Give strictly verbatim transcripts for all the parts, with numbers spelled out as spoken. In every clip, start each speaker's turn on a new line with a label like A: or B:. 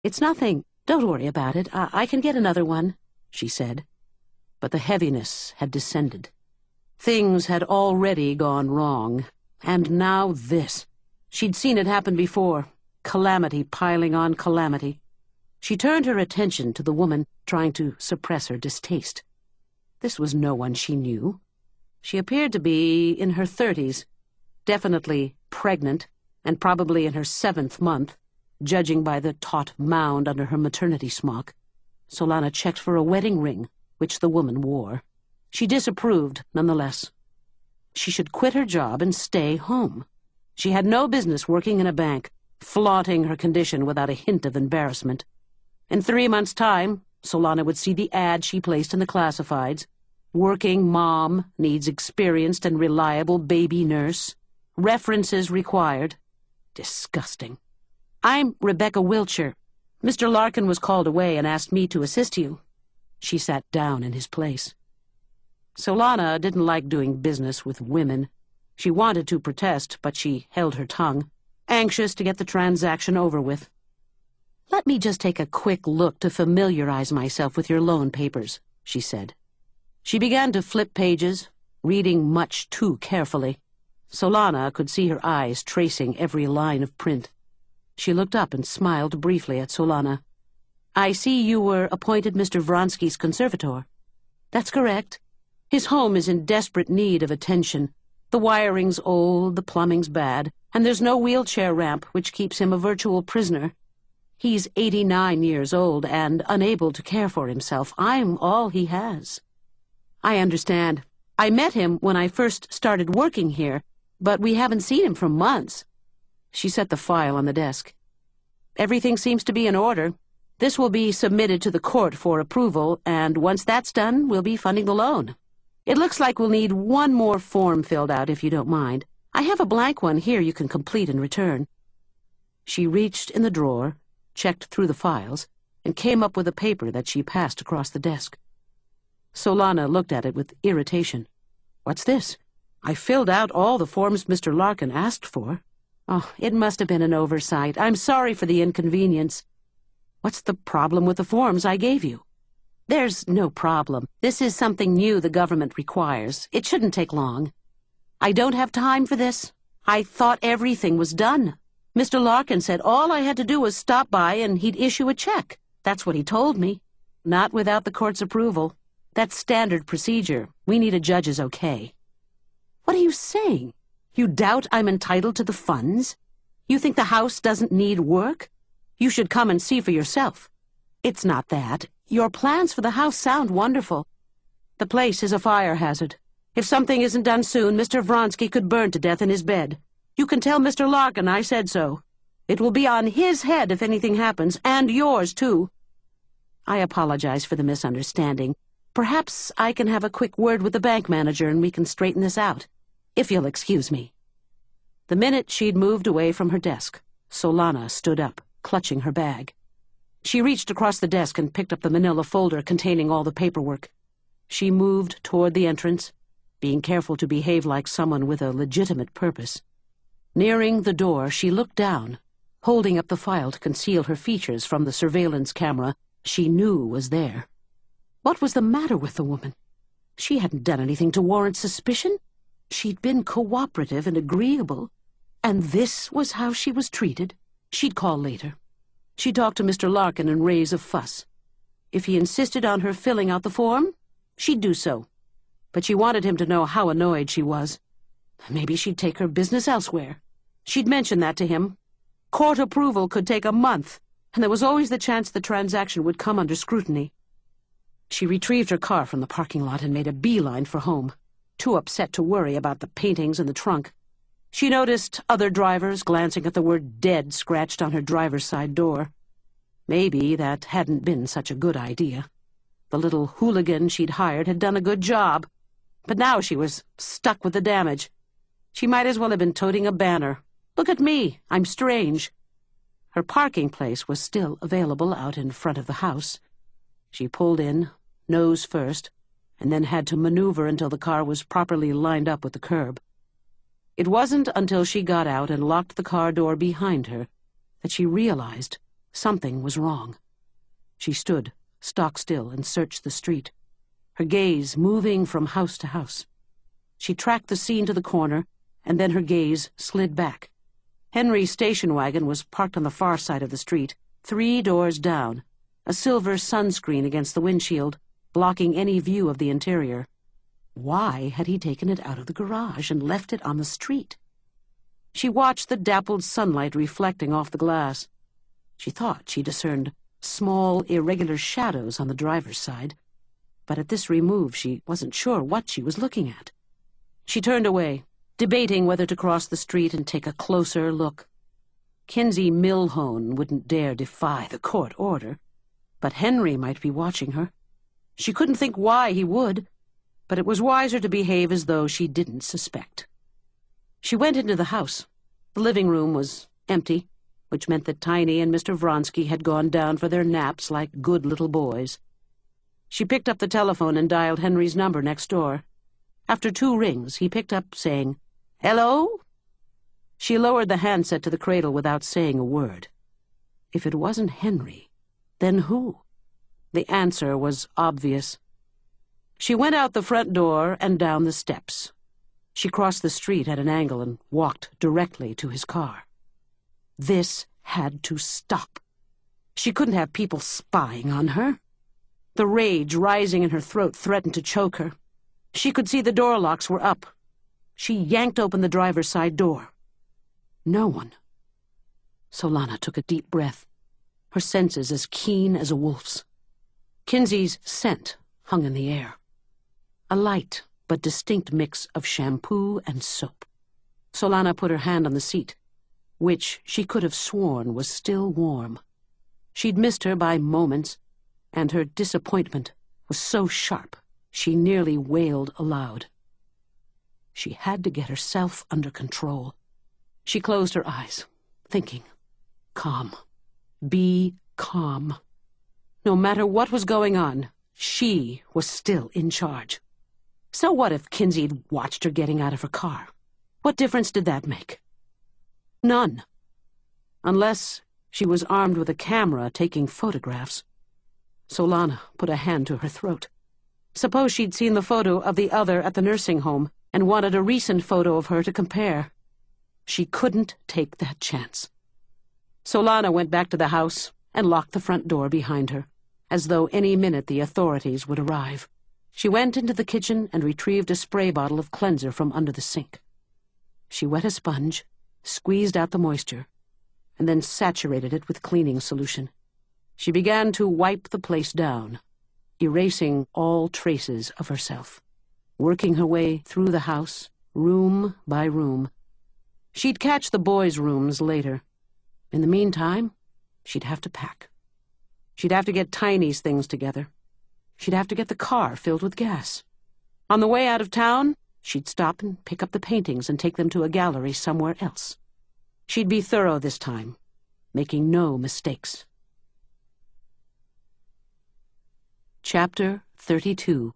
A: "It's nothing. Don't worry about it. I, I can get another one," she said. But the heaviness had descended. Things had already gone wrong, and now this. She'd seen it happen before, calamity piling on calamity. She turned her attention to the woman, trying to suppress her distaste. This was no one she knew. She appeared to be in her thirties, definitely pregnant, and probably in her seventh month, judging by the taut mound under her maternity smock. Solana checked for a wedding ring, which the woman wore. She disapproved, nonetheless. She should quit her job and stay home. She had no business working in a bank, flaunting her condition without a hint of embarrassment. In three months' time, Solana would see the ad she placed in the classifieds. Working mom needs experienced and reliable baby nurse. References required. Disgusting. "I'm Rebecca Wiltshire. Mister Larkin was called away and asked me to assist you." She sat down in his place. Solana didn't like doing business with women. She wanted to protest, but she held her tongue, anxious to get the transaction over with. "Let me just take a quick look to familiarize myself with your loan papers," she said. She began to flip pages, reading much too carefully. Solana could see her eyes tracing every line of print. She looked up and smiled briefly at Solana. "I see you were appointed Mister Vronsky's conservator." "That's correct. His home is in desperate need of attention. The wiring's old, the plumbing's bad, and there's no wheelchair ramp, which keeps him a virtual prisoner. He's eighty-nine years old and unable to care for himself. I'm all he has." "I understand. I met him when I first started working here, but we haven't seen him for months." She set the file on the desk. "Everything seems to be in order. This will be submitted to the court for approval, and once that's done, we'll be funding the loan. It looks like we'll need one more form filled out, if you don't mind. I have a blank one here you can complete and return." She reached in the drawer, checked through the files, and came up with a paper that she passed across the desk. Solana looked at it with irritation. "What's this? I filled out all the forms Mister Larkin asked for. Oh, it must have been an oversight. I'm sorry for the inconvenience. What's the problem with the forms I gave you?" "There's no problem. This is something new the government requires. It shouldn't take long. I don't have time for this. I thought everything was done. Mister Larkin said all I had to do was stop by and he'd issue a check. That's what he told me. Not without the court's approval. That's standard procedure. We need a judge's okay." "What are you saying? You doubt I'm entitled to the funds? You think the house doesn't need work? You should come and see for yourself." "It's not that. Your plans for the house sound wonderful. The place is a fire hazard. If something isn't done soon, Mister Vronsky could burn to death in his bed. You can tell Mister Larkin I said so. It will be on his head if anything happens, and yours, too." "I apologize for the misunderstanding. Perhaps I can have a quick word with the bank manager and we can straighten this out, if you'll excuse me." The minute she'd moved away from her desk, Solana stood up, clutching her bag. She reached across the desk and picked up the manila folder containing all the paperwork. She moved toward the entrance, being careful to behave like someone with a legitimate purpose. Nearing the door, she looked down, holding up the file to conceal her features from the surveillance camera she knew was there. What was the matter with the woman? She hadn't done anything to warrant suspicion. She'd been cooperative and agreeable, and this was how she was treated. She'd call later. She'd talk to Mister Larkin and raise a fuss. If he insisted on her filling out the form, she'd do so. But she wanted him to know how annoyed she was. Maybe she'd take her business elsewhere. She'd mention that to him. Court approval could take a month, and there was always the chance the transaction would come under scrutiny. She retrieved her car from the parking lot and made a beeline for home, too upset to worry about the paintings in the trunk. She noticed other drivers glancing at the word dead scratched on her driver's side door. Maybe that hadn't been such a good idea. The little hooligan she'd hired had done a good job, but now she was stuck with the damage. She might as well have been toting a banner. "Look at me, I'm strange." Her parking place was still available out in front of the house. She pulled in, nose first, and then had to maneuver until the car was properly lined up with the curb. It wasn't until she got out and locked the car door behind her that she realized Something was wrong. She stood, stock still, and searched the street, her gaze moving from house to house. She tracked the scene to the corner, and then her gaze slid back. Henry's station wagon was parked on the far side of the street, three doors down, a silver sunscreen against the windshield, blocking any view of the interior. Why had he taken it out of the garage and left it on the street? She watched the dappled sunlight reflecting off the glass. She thought she discerned small, irregular shadows on the driver's side, but at this remove she wasn't sure what she was looking at. She turned away, debating whether to cross the street and take a closer look. Kinsey Milhone wouldn't dare defy the court order, but Henry might be watching her. She couldn't think why he would, but it was wiser to behave as though she didn't suspect. She went into the house. The living room was empty, which meant that Tiny and Mister Vronsky had gone down for their naps like good little boys. She picked up the telephone and dialed Henry's number next door. After two rings, he picked up, saying, "Hello?" She lowered the handset to the cradle without saying a word. If it wasn't Henry, then who? The answer was obvious. She went out the front door and down the steps. She crossed the street at an angle and walked directly to his car. This had to stop. She couldn't have people spying on her. The rage rising in her throat threatened to choke her. She could see the door locks were up. She yanked open the driver's side door. No one. Solana took a deep breath, her senses as keen as a wolf's. Kinsey's scent hung in the air. A light but distinct mix of shampoo and soap. Solana put her hand on the seat, which she could have sworn was still warm. She'd missed her by moments, and her disappointment was so sharp she nearly wailed aloud. She had to get herself under control. She closed her eyes, thinking, calm. Be calm. No matter what was going on, she was still in charge. So what if Kinsey'd watched her getting out of her car? What difference did that make? None. Unless she was armed with a camera taking photographs. Solana put a hand to her throat. Suppose she'd seen the photo of the other at the nursing home and wanted a recent photo of her to compare. She couldn't take that chance. Solana went back to the house and locked the front door behind her, as though any minute the authorities would arrive. She went into the kitchen and retrieved a spray bottle of cleanser from under the sink. She wet a sponge, squeezed out the moisture, and then saturated it with cleaning solution. She began to wipe the place down, erasing all traces of herself, working her way through the house, room by room. She'd catch the boys' rooms later. In the meantime, she'd have to pack. She'd have to get Tiny's things together. She'd have to get the car filled with gas. On the way out of town, she'd stop and pick up the paintings and take them to a gallery somewhere else. She'd be thorough this time, making no mistakes. Chapter thirty-two.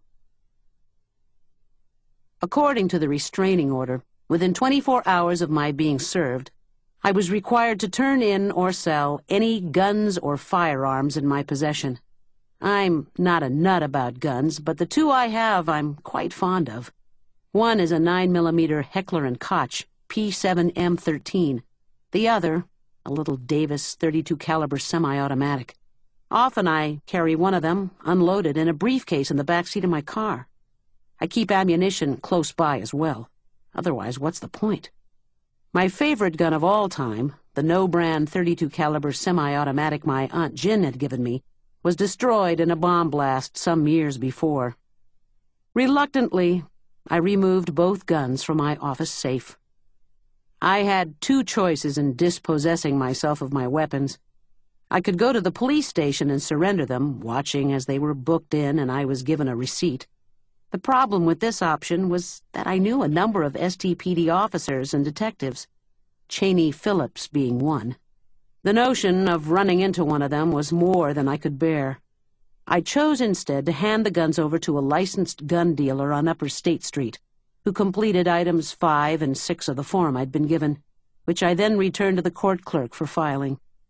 A: According to the restraining order, within twenty-four hours of my being served, I was required to turn in or sell any guns or firearms in my possession. I'm not a nut about guns, but the two I have I'm quite fond of. One is a nine millimeter Heckler and Koch P seven M thirteen. The other, a little Davis thirty-two caliber semi-automatic. Often I carry one of them unloaded in a briefcase in the back seat of my car. I keep ammunition close by as well. Otherwise, what's the point? My favorite gun of all time, the no-brand thirty-two caliber semi-automatic my Aunt Jin had given me, was destroyed in a bomb blast some years before. Reluctantly, I removed both guns from my office safe. I had two choices in dispossessing myself of my weapons. I could go to the police station and surrender them, watching as they were booked in and I was given a receipt. The problem with this option was that I knew a number of S T P D officers and detectives, Cheney Phillips being one. The notion of running into one of them was more than I could bear. I chose instead to hand the guns over to a licensed gun dealer on Upper State Street, who completed items five and six of the form I'd been given, which I then returned to the court clerk for filing.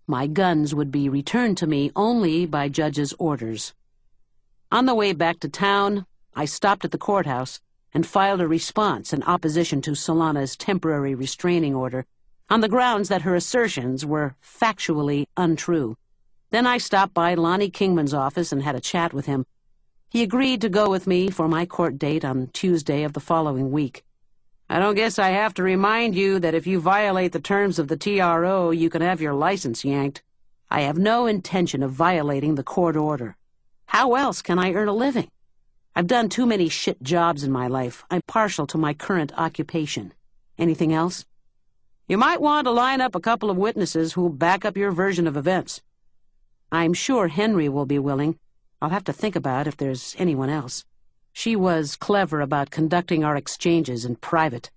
A: My guns would be returned to me only by Judge's orders. On the way back to town, I stopped at the courthouse and filed a response in opposition to Solana's temporary restraining order on the grounds that her assertions were factually untrue. Then I stopped by Lonnie Kingman's office and had a chat with him. He agreed to go with me for my court date on Tuesday of the following week. I don't guess I have to remind you that if you violate the terms of the T R O, you can have your license yanked. I have no intention of violating the court order. How else can I earn a living? I've done too many shit jobs in my life. I'm partial to my current occupation. Anything else? You might want to line up a couple of witnesses who'll back up your version of events. I'm sure Henry will be willing. I'll have to think about if there's anyone else. She was clever about conducting our exchanges in private.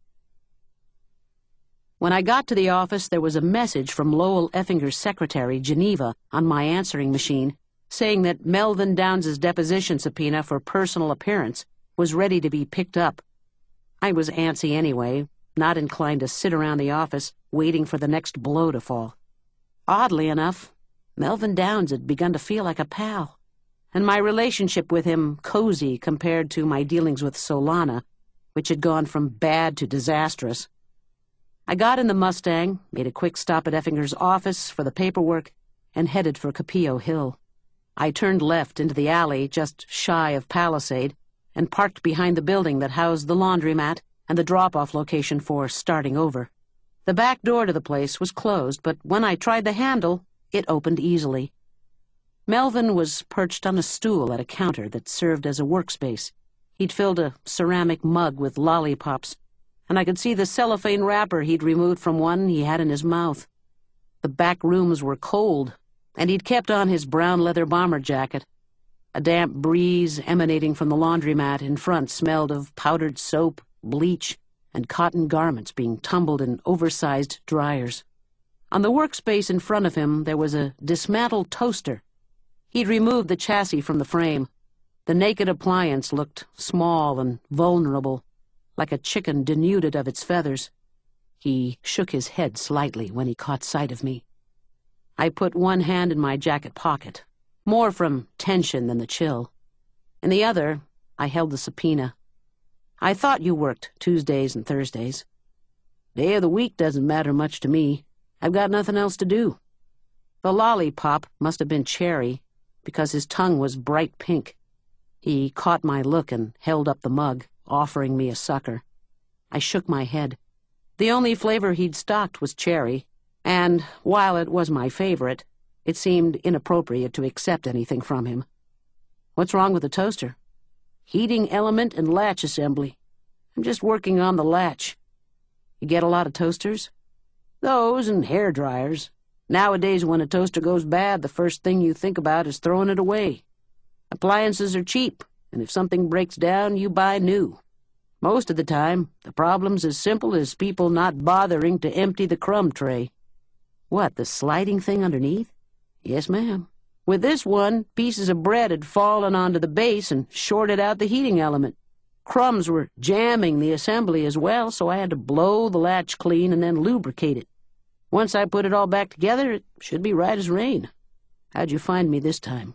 A: When I got to the office, there was a message from Lowell Effinger's secretary, Geneva, on my answering machine, saying that Melvin Downs' deposition subpoena for personal appearance was ready to be picked up. I was antsy anyway, not inclined to sit around the office waiting for the next blow to fall. Oddly enough, Melvin Downs had begun to feel like a pal, and my relationship with him cozy compared to my dealings with Solana, which had gone from bad to disastrous. I got in the Mustang, made a quick stop at Effinger's office for the paperwork, and headed for Capillo Hill. I turned left into the alley just shy of Palisade and parked behind the building that housed the laundromat and the drop-off location for starting over. The back door to the place was closed, but when I tried the handle, it opened easily. Melvin was perched on a stool at a counter that served as a workspace. He'd filled a ceramic mug with lollipops, and I could see the cellophane wrapper he'd removed from one he had in his mouth. The back rooms were cold, and he'd kept on his brown leather bomber jacket. A damp breeze emanating from the laundromat in front smelled of powdered soap, bleach, and cotton garments being tumbled in oversized dryers. On the workspace in front of him, there was a dismantled toaster. He'd removed the chassis from the frame. The naked appliance looked small and vulnerable, like a chicken denuded of its feathers. He shook his head slightly when he caught sight of me. I put one hand in my jacket pocket, more from tension than the chill. In the other, I held the subpoena. I thought you worked Tuesdays and Thursdays. Day of the week doesn't matter much to me. I've got nothing else to do. The lollipop must have been cherry, because his tongue was bright pink. He caught my look and held up the mug, offering me a sucker. I shook my head. The only flavor he'd stocked was cherry, and, while it was my favorite, it seemed inappropriate to accept anything from him. What's wrong with the toaster? Heating element and latch assembly. I'm just working on the latch. You get a lot of toasters? Those and hair dryers. Nowadays, when a toaster goes bad, the first thing you think about is throwing it away. Appliances are cheap, and if something breaks down, you buy new. Most of the time, the problem's as simple as people not bothering to empty the crumb tray. What, the sliding thing underneath? Yes, ma'am. With this one, pieces of bread had fallen onto the base and shorted out the heating element. Crumbs were jamming the assembly as well, so I had to blow the latch clean and then lubricate it. Once I put it all back together, it should be right as rain. How'd you find me this time?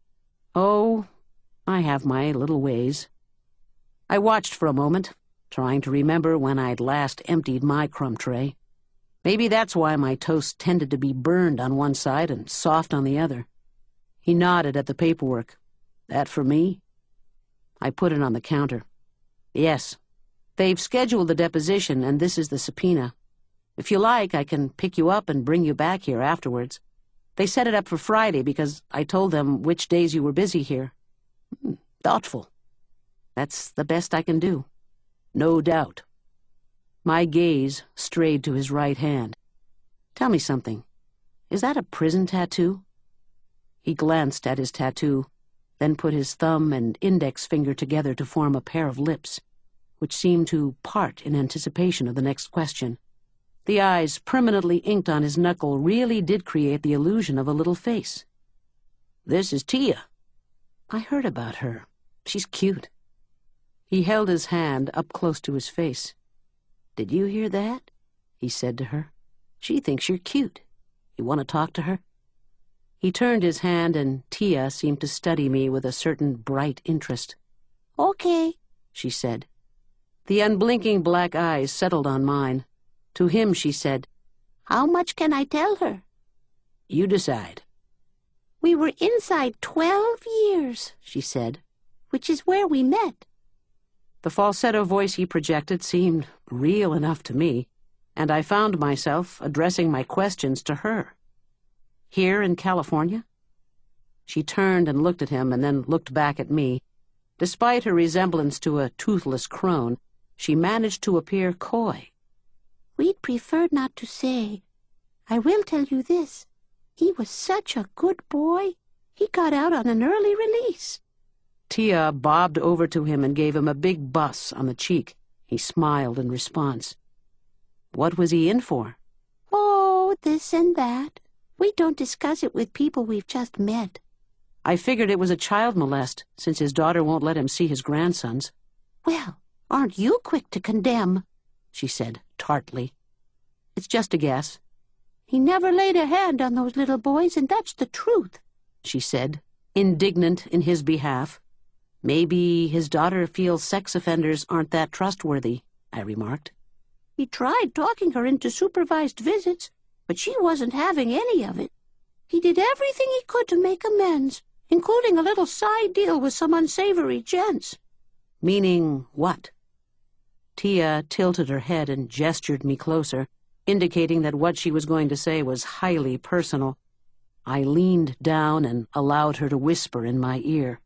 A: Oh, I have my little ways. I watched for a moment, trying to remember when I'd last emptied my crumb tray. Maybe that's why my toast tended to be burned on one side and soft on the other. He nodded at the paperwork. That for me? I put it on the counter. Yes. They've scheduled the deposition, and this is the subpoena. If you like, I can pick you up and bring you back here afterwards. They set it up for Friday because I told them which days you were busy here. Hmm, thoughtful. That's the best I can do. No doubt. My gaze strayed to his right hand. Tell me something. Is that a prison tattoo? He glanced at his tattoo, then put his thumb and index finger together to form a pair of lips, which seemed to part in anticipation of the next question. The eyes permanently inked on his knuckle really did create the illusion of a little face. This is Tia. I heard about her. She's cute. He held his hand up close to his face. Did you hear that? He said to her. She thinks you're cute. You want to talk to her?" He turned his hand, and Tia seemed to study me with a certain bright interest.
B: "Okay,"
A: she said. The unblinking black eyes settled on mine. To him she said,
B: "How much can I tell her?"
A: "You decide."
B: "We were inside twelve years," she said, "which is where we met."
A: The falsetto voice he projected seemed real enough to me, and I found myself addressing my questions to her. "Here in California?" She turned and looked at him and then looked back at me. Despite her resemblance to a toothless crone, she managed to appear coy.
B: "We'd prefer not to say. I will tell you this. He was such a good boy. He got out on an early release."
A: Tia bobbed over to him and gave him a big buss on the cheek. He smiled in response. "What was he in for?"
B: "Oh, this and that. We don't discuss it with people we've just met."
A: "I figured it was a child molest, since his daughter won't let him see his grandsons."
B: "Well, aren't you quick to condemn?"
A: she said tartly. "It's just a guess."
B: "He never laid a hand on those little boys, and that's the truth,"
A: she said, indignant in his behalf. "Maybe his daughter feels sex offenders aren't that trustworthy," I remarked.
B: "He tried talking her into supervised visits, but she wasn't having any of it. He did everything he could to make amends, including a little side deal with some unsavory gents."
A: "Meaning what?" Tia tilted her head and gestured me closer, indicating that what she was going to say was highly personal. I leaned down and allowed her to whisper in my ear.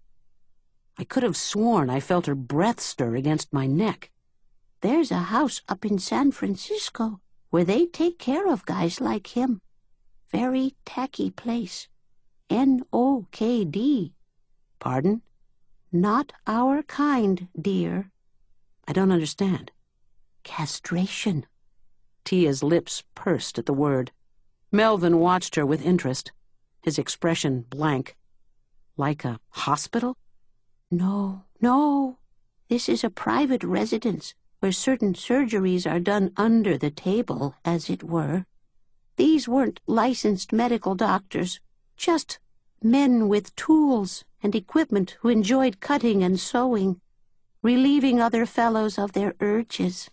A: I could have sworn I felt her breath stir against my neck.
B: "There's a house up in San Francisco where they take care of guys like him. Very tacky place. N O K D.
A: "Pardon?"
B: "Not our kind, dear."
A: "I don't understand."
B: "Castration."
A: Tia's lips pursed at the word. Melvin watched her with interest, his expression blank. "Like a hospital?"
B: "No, no. This is a private residence where certain surgeries are done under the table, as it were. These weren't licensed medical doctors, just men with tools and equipment who enjoyed cutting and sewing, relieving other fellows of their urges."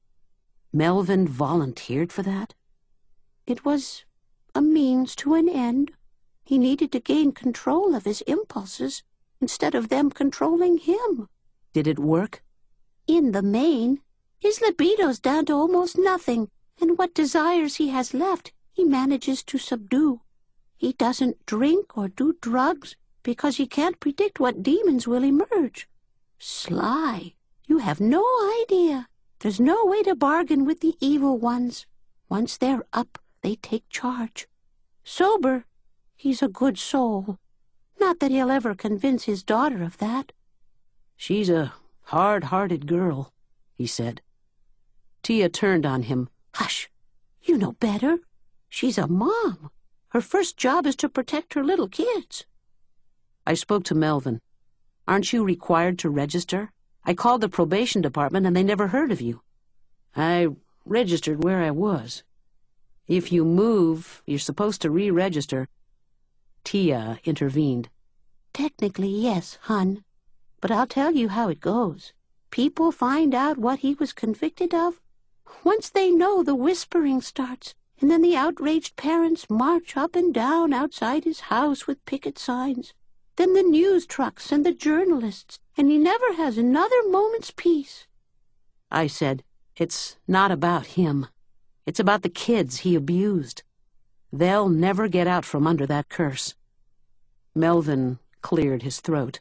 A: Melvin volunteered for that?
B: "It was a means to an end. He needed to gain control of his impulses instead of them controlling him."
A: "Did it work?"
B: "In the main. His libido's down to almost nothing, and what desires he has left he manages to subdue. He doesn't drink or do drugs because he can't predict what demons will emerge. Sly. You have no idea. There's no way to bargain with the evil ones. Once they're up, they take charge. Sober, he's a good soul. Not that he'll ever convince his daughter of that."
A: "She's a hard-hearted girl," he said. Tia turned on him.
B: "Hush! You know better. She's a mom. Her first job is to protect her little kids."
A: I spoke to Melvin. "Aren't you required to register? I called the probation department and they never heard of you." "I registered where I was. If you move, you're supposed to re-register." Tia intervened.
B: "Technically, yes, hun. But I'll tell you how it goes. People find out what he was convicted of. Once they know, the whispering starts, and then the outraged parents march up and down outside his house with picket signs. Then the news trucks and the journalists, and he never has another moment's peace."
A: I said, "It's not about him. It's about the kids he abused. They'll never get out from under that curse." Melvin cleared his throat.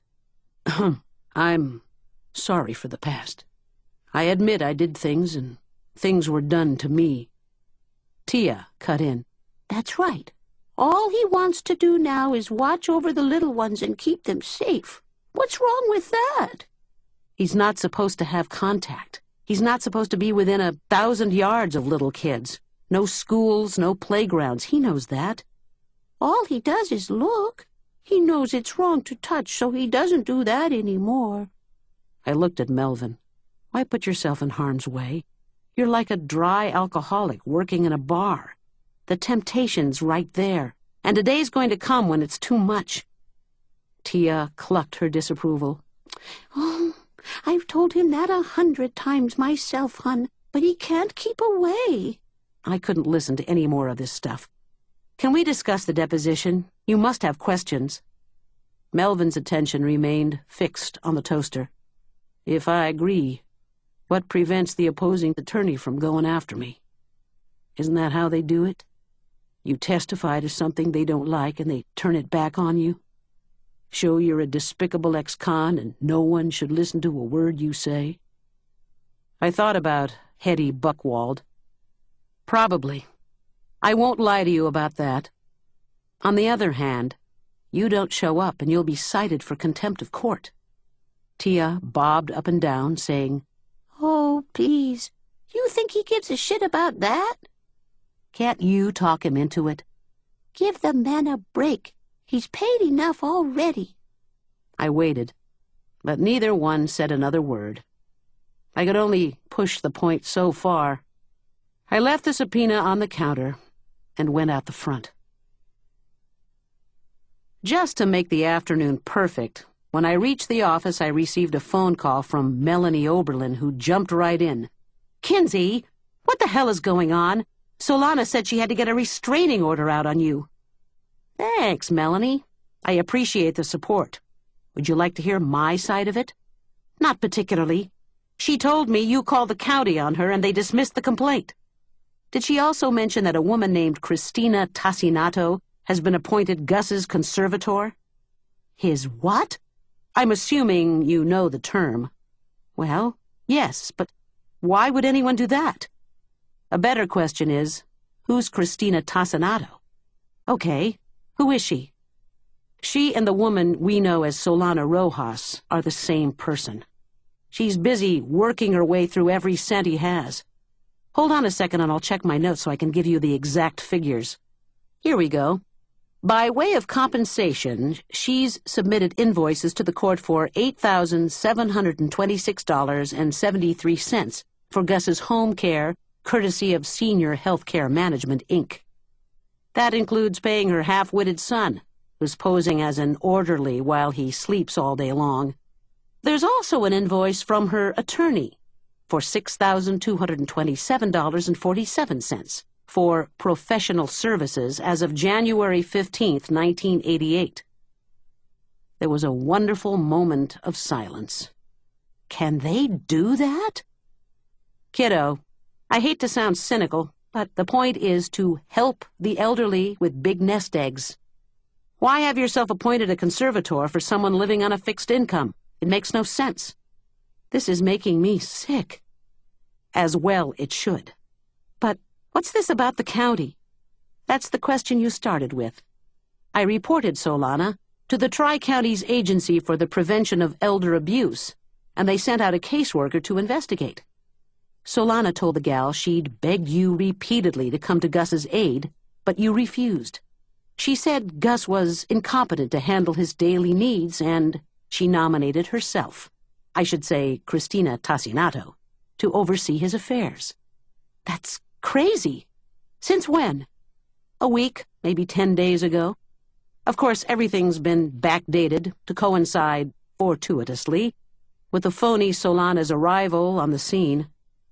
A: "I'm sorry for the past. I admit I did things, and things were done to me." Tia cut in.
B: "That's right. All he wants to do now is watch over the little ones and keep them safe. What's wrong with that?"
A: "He's not supposed to have contact. He's not supposed to be within a thousand yards of little kids. No schools, no playgrounds. He knows that."
B: "All he does is look. He knows it's wrong to touch, so he doesn't do that anymore."
A: I looked at Melvin. "Why put yourself in harm's way? You're like a dry alcoholic working in a bar. The temptation's right there, and a day's going to come when it's too much. Tia clucked her disapproval.
B: Oh, I've told him that a hundred times myself, hon, but he can't keep away.
A: I couldn't listen to any more of this stuff. Can we discuss the deposition? You must have questions. Melvin's attention remained fixed on the toaster. If I agree, what prevents the opposing attorney from going after me? Isn't that how they do it? You testify to something they don't like and they turn it back on you? Show you're a despicable ex-con and no one should listen to a word you say? I thought about Hetty Buchwald. Probably. I won't lie to you about that. On the other hand, you don't show up and you'll be cited for contempt of court. Tia bobbed up and down, saying,
B: Oh, please. You think he gives a shit about that?
A: Can't you talk him into it?
B: Give the man a break. He's paid enough already.
A: I waited, but neither one said another word. I could only push the point so far. I left the subpoena on the counter and went out the front. Just to make the afternoon perfect, when I reached the office, I received a phone call from Melanie Oberlin, who jumped right in. Kinsey, what the hell is going on? Solana said she had to get a restraining order out on you. Thanks, Melanie. I appreciate the support. Would you like to hear my side of it? Not particularly. She told me you called the county on her and they dismissed the complaint. Did she also mention that a woman named Christina Tassinato has been appointed Gus's conservator? His what? I'm assuming you know the term. Well, yes, but why would anyone do that? A better question is, who's Christina Tassinato? Okay, who is she? She and the woman we know as Solana Rojas are the same person. She's busy working her way through every cent he has. Hold on a second and I'll check my notes so I can give you the exact figures. Here we go. By way of compensation, she's submitted invoices to the court for eight thousand seven hundred twenty-six dollars and seventy-three cents for Gus's home care, courtesy of Senior Healthcare Management, Incorporated. That includes paying her half-witted son, who's posing as an orderly while he sleeps all day long. There's also an invoice from her attorney for six thousand two hundred twenty-seven dollars and forty-seven cents for professional services as of January fifteenth, nineteen eighty-eight. There was a wonderful moment of silence. Can they do that? Kiddo, I hate to sound cynical, but the point is to help the elderly with big nest eggs. Why have yourself appointed a conservator for someone living on a fixed income? It makes no sense. This is making me sick. As well it should. But what's this about the county? That's the question you started with. I reported Solana to the Tri-Counties Agency for the Prevention of Elder Abuse, and they sent out a caseworker to investigate. Solana told the gal she'd begged you repeatedly to come to Gus's aid, but you refused. She said Gus was incompetent to handle his daily needs, and she nominated herself, I should say Christina Tassinato, to oversee his affairs. That's crazy. Since when? A week, maybe ten days ago. Of course, everything's been backdated to coincide, fortuitously, with the phony Solana's arrival on the scene.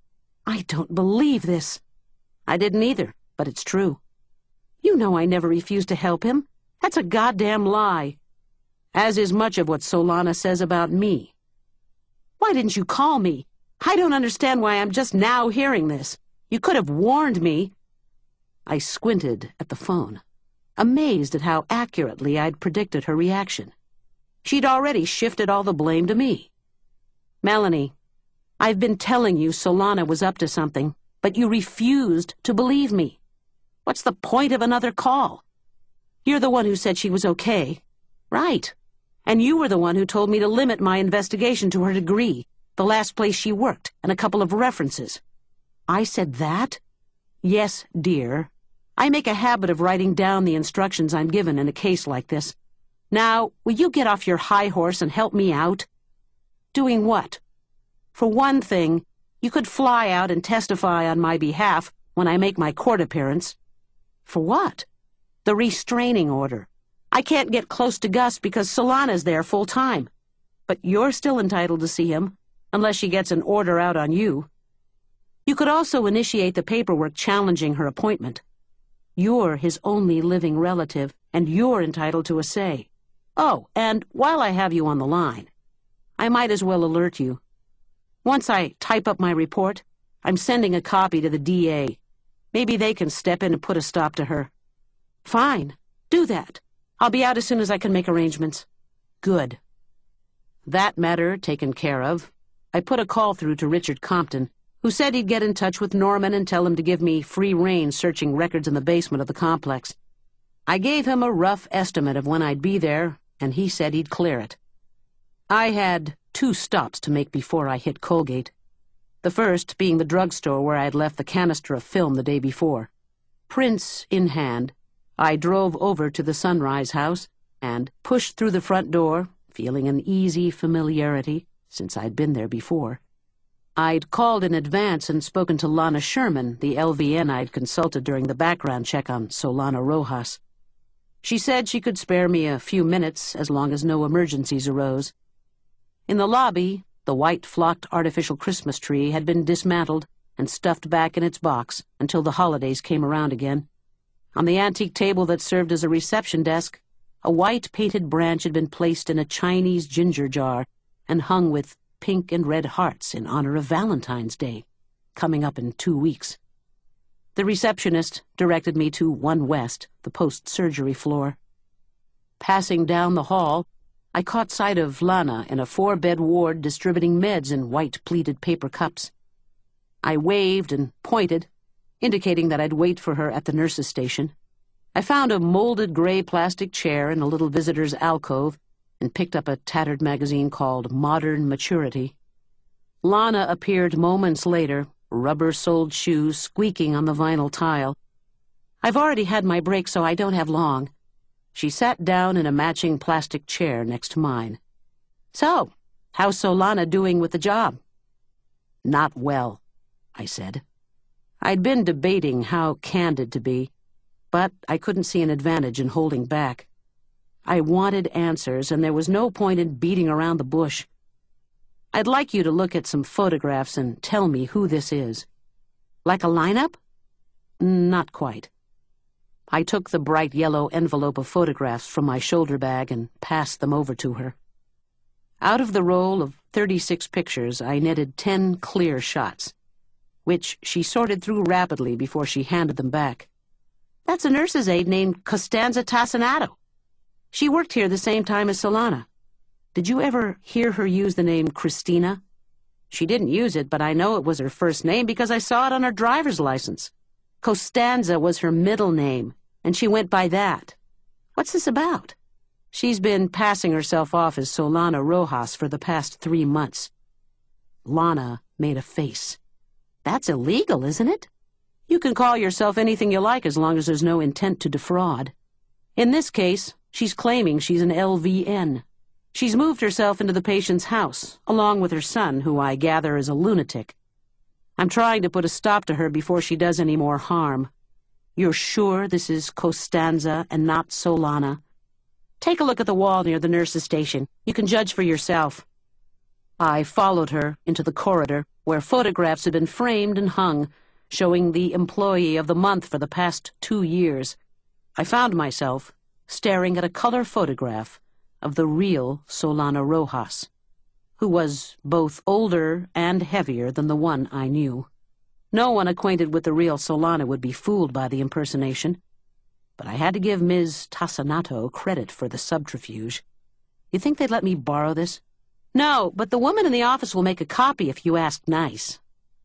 A: I don't believe this. I didn't either, but it's true. You know I never refused to help him. That's a goddamn lie. As is much of what Solana says about me. Why didn't you call me? I don't understand why I'm just now hearing this. You could have warned me. I squinted at the phone, amazed at how accurately I'd predicted her reaction. She'd already shifted all the blame to me. Melanie, I've been telling you Solana was up to something, but you refused to believe me. What's the point of another call? You're the one who said she was okay. Right. And you were the one who told me to limit my investigation to her degree, the last place she worked, and a couple of references. I said that? Yes, dear. I make a habit of writing down the instructions I'm given in a case like this. Now, will you get off your high horse and help me out? Doing what? For one thing, you could fly out and testify on my behalf when I make my court appearance. For what? The restraining order. I can't get close to Gus because Solana's there full time. But you're still entitled to see him, unless she gets an order out on you. You could also initiate the paperwork challenging her appointment. You're his only living relative, and you're entitled to a say. Oh, and while I have you on the line, I might as well alert you. Once I type up my report, I'm sending a copy to the D A. Maybe they can step in and put a stop to her. Fine, do that. I'll be out as soon as I can make arrangements. Good. That matter taken care of, I put a call through to Richard Compton, who said he'd get in touch with Norman and tell him to give me free rein searching records in the basement of the complex. I gave him a rough estimate of when I'd be there, and he said he'd clear it. I had two stops to make before I hit Colgate. The first being the drugstore where I had left the canister of film the day before. Prince in hand, I drove over to the Sunrise House and pushed through the front door, feeling an easy familiarity since I'd been there before. I'd called in advance and spoken to Lana Sherman, the L V N I'd consulted during the background check on Solana Rojas. She said she could spare me a few minutes as long as no emergencies arose. In the lobby, the white flocked artificial Christmas tree had been dismantled and stuffed back in its box until the holidays came around again. On the antique table that served as a reception desk, a white painted branch had been placed in a Chinese ginger jar and hung with pink and red hearts in honor of Valentine's Day, coming up in two weeks. The receptionist directed me to one West, the post-surgery floor. Passing down the hall, I caught sight of Lana in a four-bed ward distributing meds in white pleated paper cups. I waved and pointed, indicating that I'd wait for her at the nurse's station. I found a molded gray plastic chair in a little visitor's alcove and picked up a tattered magazine called Modern Maturity. Lana appeared moments later, rubber-soled shoes squeaking on the vinyl tile. I've already had my break, so I don't have long. She sat down in a matching plastic chair next to mine. So, how's Solana doing with the job? Not well, I said. I'd been debating how candid to be, but I couldn't see an advantage in holding back. I wanted answers, and there was no point in beating around the bush. I'd like you to look at some photographs and tell me who this is. Like a lineup? Not quite. I took the bright yellow envelope of photographs from my shoulder bag and passed them over to her. Out of the roll of thirty-six pictures, I netted ten clear shots, which she sorted through rapidly before she handed them back. That's a nurse's aide named Costanza Tassanato. She worked here the same time as Solana. Did you ever hear her use the name Christina? She didn't use it, but I know it was her first name because I saw it on her driver's license. Costanza was her middle name, and she went by that. What's this about? She's been passing herself off as Solana Rojas for the past three months. Lana made a face. That's illegal, isn't it? You can call yourself anything you like as long as there's no intent to defraud. In this case, she's claiming she's an L V N. She's moved herself into the patient's house, along with her son, who I gather is a lunatic. I'm trying to put a stop to her before she does any more harm. You're sure this is Costanza and not Solana? Take a look at the wall near the nurse's station. You can judge for yourself. I followed her into the corridor, where photographs had been framed and hung, showing the employee of the month for the past two years. I found myself staring at a color photograph of the real Solana Rojas, who was both older and heavier than the one I knew. No one acquainted with the real Solana would be fooled by the impersonation, but I had to give Miz Tassanato credit for the subterfuge. You think they'd let me borrow this? No, but the woman in the office will make a copy if you ask nice.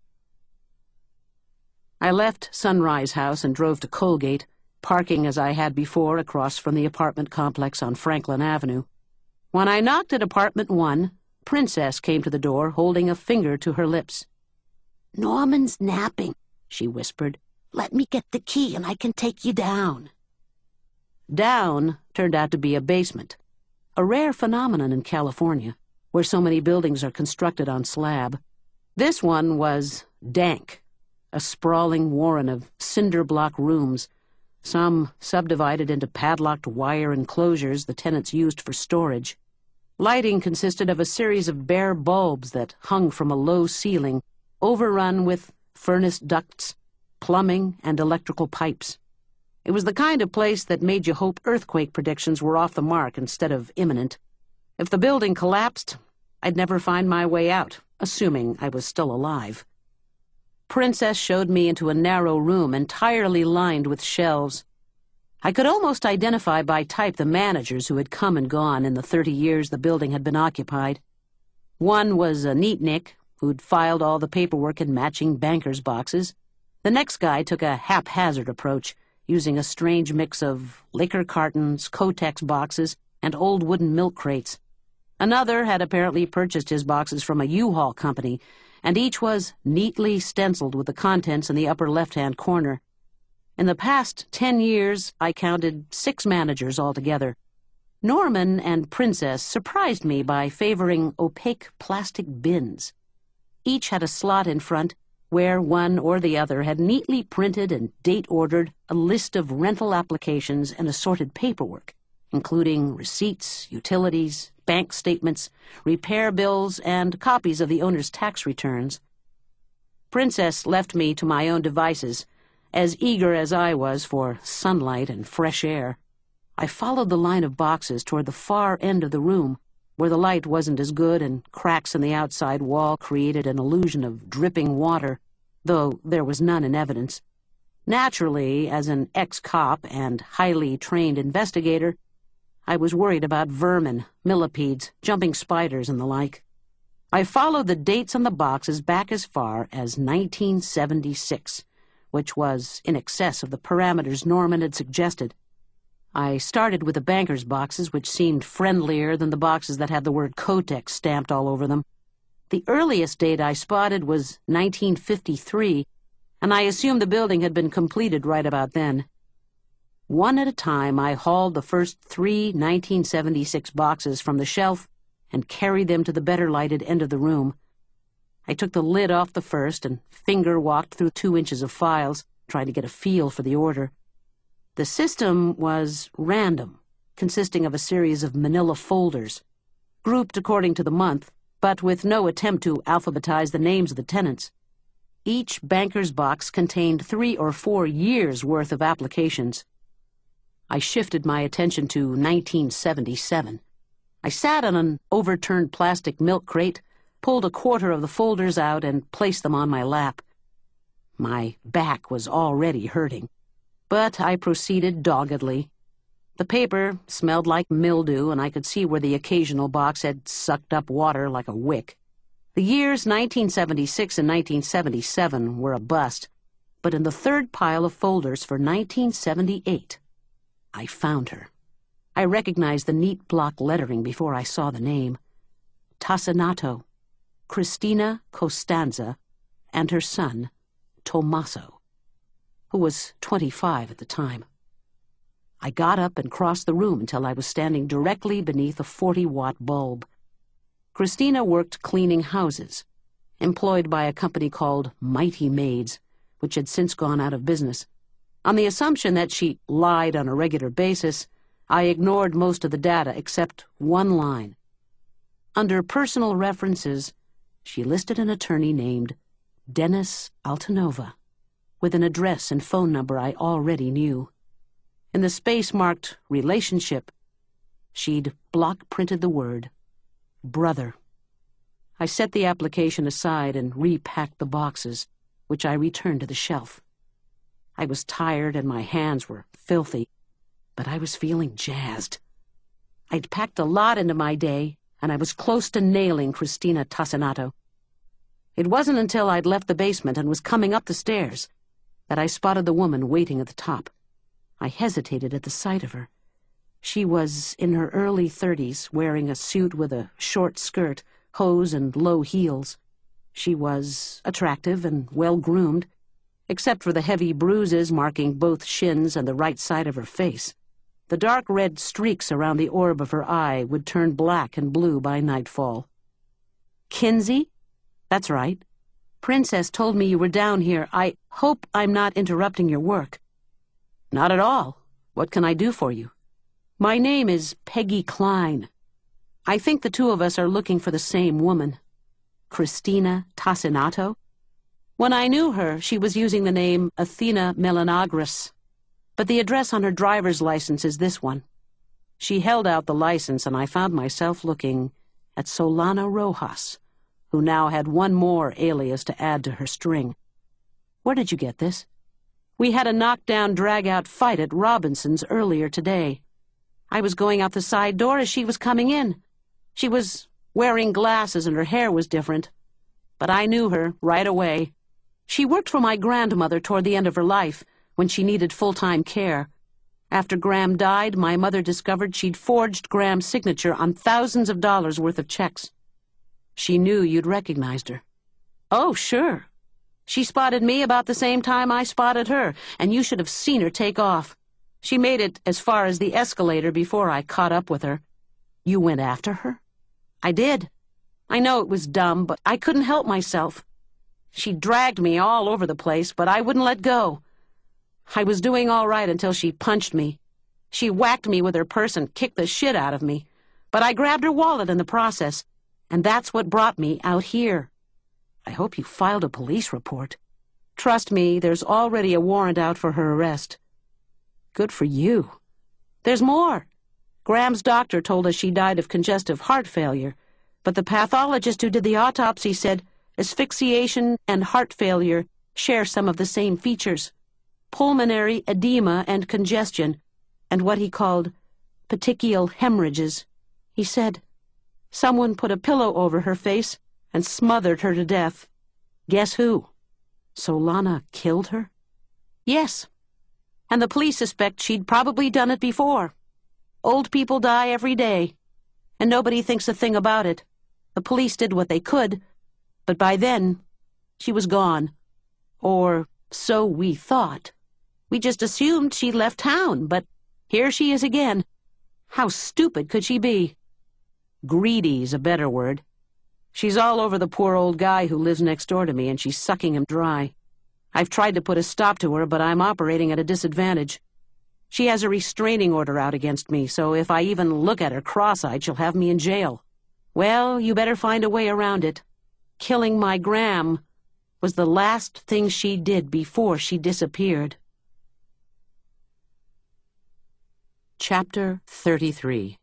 A: I left Sunrise House and drove to Colgate, parking as I had before across from the apartment complex on Franklin Avenue. When I knocked at apartment one, Princess came to the door, holding a finger to her lips.
B: Norman's napping, she whispered. Let me get the key and I can take you down.
A: Down turned out to be a basement, a rare phenomenon in California, where so many buildings are constructed on slab. This one was dank, a sprawling warren of cinder block rooms, some subdivided into padlocked wire enclosures the tenants used for storage. Lighting consisted of a series of bare bulbs that hung from a low ceiling, overrun with furnace ducts, plumbing, and electrical pipes. It was the kind of place that made you hope earthquake predictions were off the mark instead of imminent. If the building collapsed, I'd never find my way out, assuming I was still alive. Princess showed me into a narrow room entirely lined with shelves. I could almost identify by type the managers who had come and gone in the thirty years the building had been occupied. One was a neatnik who'd filed all the paperwork in matching banker's boxes. The next guy took a haphazard approach, using a strange mix of liquor cartons, Kotex boxes, and old wooden milk crates. Another had apparently purchased his boxes from a U-Haul company, and each was neatly stenciled with the contents in the upper left-hand corner. In the past ten years, I counted six managers altogether. Norman and Princess surprised me by favoring opaque plastic bins. Each had a slot in front where one or the other had neatly printed and date-ordered a list of rental applications and assorted paperwork, including receipts, utilities, bank statements, repair bills, and copies of the owner's tax returns. Princess left me to my own devices, as eager as I was for sunlight and fresh air. I followed the line of boxes toward the far end of the room, where the light wasn't as good and cracks in the outside wall created an illusion of dripping water, though there was none in evidence. Naturally, as an ex-cop and highly trained investigator, I was worried about vermin, millipedes, jumping spiders, and the like. I followed the dates on the boxes back as far as nineteen seventy-six, which was in excess of the parameters Norman had suggested. I started with the banker's boxes, which seemed friendlier than the boxes that had the word Kotex stamped all over them. The earliest date I spotted was nineteen fifty-three, and I assumed the building had been completed right about then. One at a time, I hauled the first three nineteen seventy-six boxes from the shelf and carried them to the better-lighted end of the room. I took the lid off the first and finger-walked through two inches of files, trying to get a feel for the order. The system was random, consisting of a series of manila folders, grouped according to the month, but with no attempt to alphabetize the names of the tenants. Each banker's box contained three or four years' worth of applications. I shifted my attention to nineteen seventy-seven. I sat on an overturned plastic milk crate, pulled a quarter of the folders out, and placed them on my lap. My back was already hurting, but I proceeded doggedly. The paper smelled like mildew, and I could see where the occasional box had sucked up water like a wick. The years nineteen seventy-six and nineteen seventy-seven were a bust, but in the third pile of folders for nineteen seventy-eight, I found her. I recognized the neat block lettering before I saw the name. Tossinato, Cristina Costanza, and her son, Tommaso, who was twenty-five at the time. I got up and crossed the room until I was standing directly beneath a forty-watt bulb. Cristina worked cleaning houses, employed by a company called Mighty Maids, which had since gone out of business. On the assumption that she lied on a regular basis, I ignored most of the data except one line. Under personal references, she listed an attorney named Dennis Altanova, with an address and phone number I already knew. In the space marked relationship, she'd block-printed the word brother. I set the application aside and repacked the boxes, which I returned to the shelf. I was tired and my hands were filthy, but I was feeling jazzed. I'd packed a lot into my day, and I was close to nailing Cristina Tossinato. It wasn't until I'd left the basement and was coming up the stairs that I spotted the woman waiting at the top. I hesitated at the sight of her. She was in her early thirties, wearing a suit with a short skirt, hose, and low heels. She was attractive and well-groomed, except for the heavy bruises marking both shins and the right side of her face. The dark red streaks around the orb of her eye would turn black and blue by nightfall. Kinsey? That's right. Princess told me you were down here. I hope I'm not interrupting your work. Not at all. What can I do for you? My name is Peggy Klein. I think the two of us are looking for the same woman. Christina Tassinato? When I knew her, she was using the name Athena Melanagras, but the address on her driver's license is this one. She held out the license, and I found myself looking at Solana Rojas, who now had one more alias to add to her string. Where did you get this? We had a knockdown, drag-out fight at Robinson's earlier today. I was going out the side door as she was coming in. She was wearing glasses and her hair was different, but I knew her right away. She worked for my grandmother toward the end of her life, when she needed full-time care. After Graham died, my mother discovered she'd forged Graham's signature on thousands of dollars worth of checks. She knew you'd recognized her. Oh, sure. She spotted me about the same time I spotted her, and you should have seen her take off. She made it as far as the escalator before I caught up with her. You went after her? I did. I know it was dumb, but I couldn't help myself. She dragged me all over the place, but I wouldn't let go. I was doing all right until she punched me. She whacked me with her purse and kicked the shit out of me, but I grabbed her wallet in the process, and that's what brought me out here. I hope you filed a police report. Trust me, there's already a warrant out for her arrest. Good for you. There's more. Graham's doctor told us she died of congestive heart failure, but the pathologist who did the autopsy said asphyxiation and heart failure share some of the same features: pulmonary edema and congestion, and what he called petechial hemorrhages. He said someone put a pillow over her face and smothered her to death. Guess who? Solana killed her? Yes, and the police suspect she'd probably done it before. Old people die every day, and nobody thinks a thing about it. The police did what they could, but by then, she was gone. Or so we thought. We just assumed she'd left town, but here she is again. How stupid could she be? Greedy's a better word. She's all over the poor old guy who lives next door to me, and she's sucking him dry. I've tried to put a stop to her, but I'm operating at a disadvantage. She has a restraining order out against me, so if I even look at her cross-eyed, she'll have me in jail. Well, you better find a way around it. Killing my Graham was the last thing she did before she disappeared. Chapter thirty-three.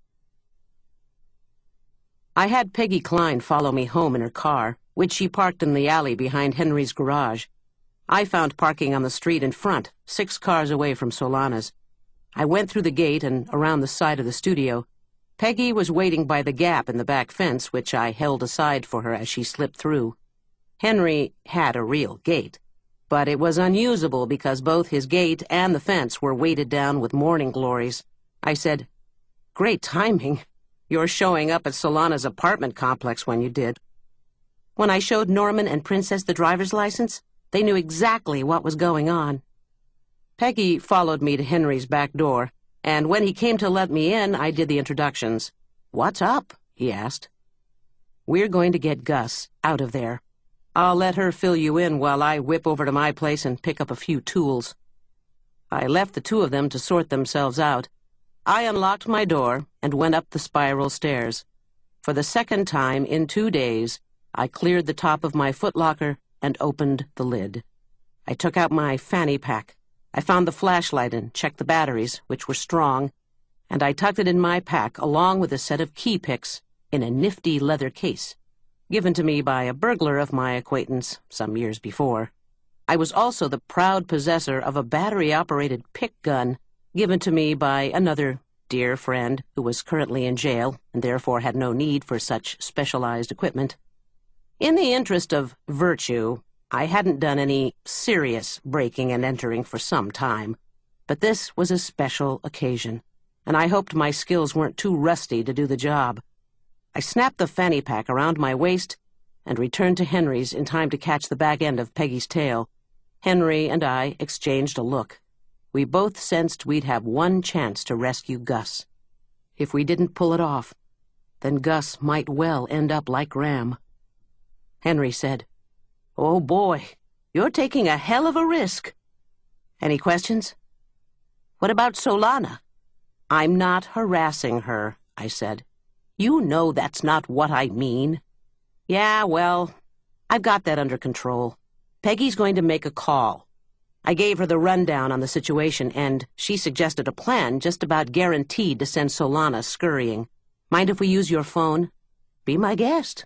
A: I had Peggy Klein follow me home in her car, which she parked in the alley behind Henry's garage. I found parking on the street in front, six cars away from Solana's. I went through the gate and around the side of the studio. Peggy was waiting by the gap in the back fence, which I held aside for her as she slipped through. Henry had a real gate, but it was unusable because both his gate and the fence were weighted down with morning glories. I said, "Great timing. You're showing up at Solana's apartment complex when you did." When I showed Norman and Princess the driver's license, they knew exactly what was going on. Peggy followed me to Henry's back door, and when he came to let me in, I did the introductions. "What's up?" he asked. "We're going to get Gus out of there. I'll let her fill you in while I whip over to my place and pick up a few tools." I left the two of them to sort themselves out. I unlocked my door and went up the spiral stairs. For the second time in two days, I cleared the top of my footlocker and opened the lid. I took out my fanny pack. I found the flashlight and checked the batteries, which were strong, and I tucked it in my pack along with a set of key picks in a nifty leather case, given to me by a burglar of my acquaintance some years before. I was also the proud possessor of a battery-operated pick gun, given to me by another dear friend who was currently in jail and therefore had no need for such specialized equipment. In the interest of virtue, I hadn't done any serious breaking and entering for some time, but this was a special occasion, and I hoped my skills weren't too rusty to do the job. I snapped the fanny pack around my waist and returned to Henry's in time to catch the back end of Peggy's tail. Henry and I exchanged a look. We both sensed we'd have one chance to rescue Gus. If we didn't pull it off, then Gus might well end up like Graham. Henry said, "Oh boy, you're taking a hell of a risk." "Any questions?" What about Solana? I'm not harassing her, I said. You know that's not what I mean. Yeah, well, I've got that under control. Peggy's going to make a call. I gave her the rundown on the situation, and she suggested a plan just about guaranteed to send Solana scurrying. Mind if we use your phone? Be my guest.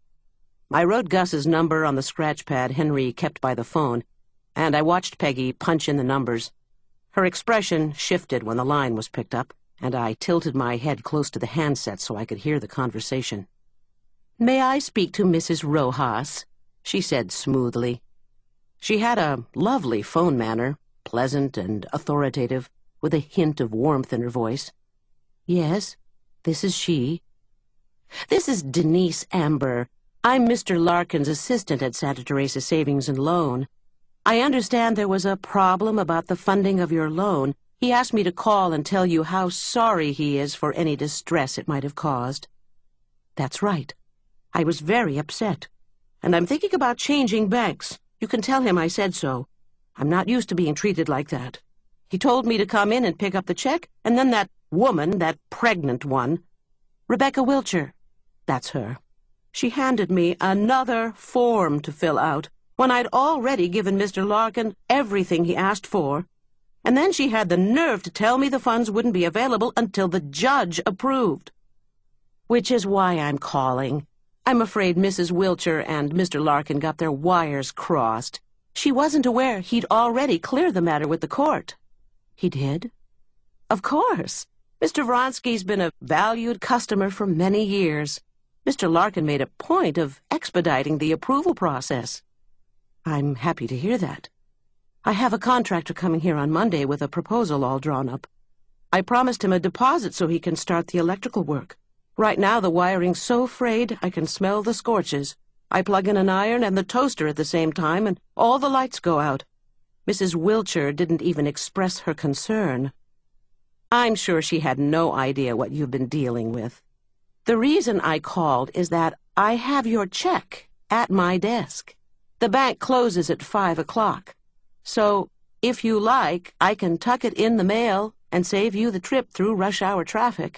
A: I wrote Gus's number on the scratch pad Henry kept by the phone, and I watched Peggy punch in the numbers. Her expression shifted when the line was picked up, and I tilted my head close to the handset so I could hear the conversation. "May I speak to Missus Rojas?" she said smoothly. She had a lovely phone manner, pleasant and authoritative, with a hint of warmth in her voice. "Yes, this is she." "This is Denise Amber. I'm Mister Larkin's assistant at Santa Teresa Savings and Loan. I understand there was a problem about the funding of your loan. He asked me to call and tell you how sorry he is for any distress it might have caused." "That's right. I was very upset. And I'm thinking about changing banks. You can tell him I said so. I'm not used to being treated like that. He told me to come in and pick up the check, and then that woman, that pregnant one, Rebecca Wilcher, that's her. She handed me another form to fill out when I'd already given Mister Larkin everything he asked for. And then she had the nerve to tell me the funds wouldn't be available until the judge approved. Which is why I'm calling. I'm afraid Missus Wilcher and Mister Larkin got their wires crossed. She wasn't aware he'd already cleared the matter with the court." "He did?" "Of course. Mister Vronsky's been a valued customer for many years. Mister Larkin made a point of expediting the approval process." "I'm happy to hear that. I have a contractor coming here on Monday with a proposal all drawn up. I promised him a deposit so he can start the electrical work. Right now the wiring's so frayed I can smell the scorches. I plug in an iron and the toaster at the same time, and all the lights go out. Missus Wilcher didn't even express her concern. I'm sure she had no idea what you've been dealing with. The reason I called is that I have your check at my desk. The bank closes at five o'clock. So, if you like, I can tuck it in the mail and save you the trip through rush hour traffic."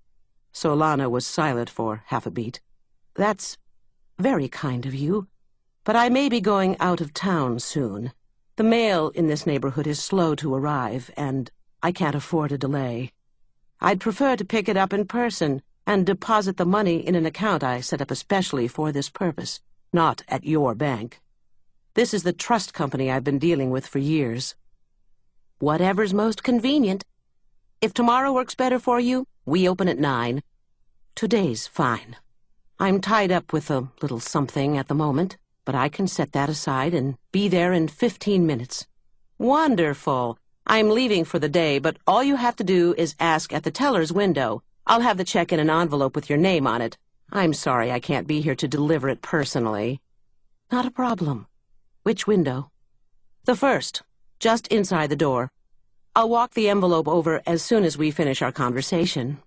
A: Solana was silent for half a beat. "That's very kind of you, but I may be going out of town soon. The mail in this neighborhood is slow to arrive, and I can't afford a delay. I'd prefer to pick it up in person and deposit the money in an account I set up especially for this purpose, not at your bank. This is the trust company I've been dealing with for years." "Whatever's most convenient. If tomorrow works better for you, we open at nine. Today's fine. I'm tied up with a little something at the moment, but I can set that aside and be there in fifteen minutes." "Wonderful. I'm leaving for the day, but all you have to do is ask at the teller's window. I'll have the check in an envelope with your name on it. I'm sorry I can't be here to deliver it personally." "Not a problem. Which window?" "The first, just inside the door. I'll walk the envelope over as soon as we finish our conversation."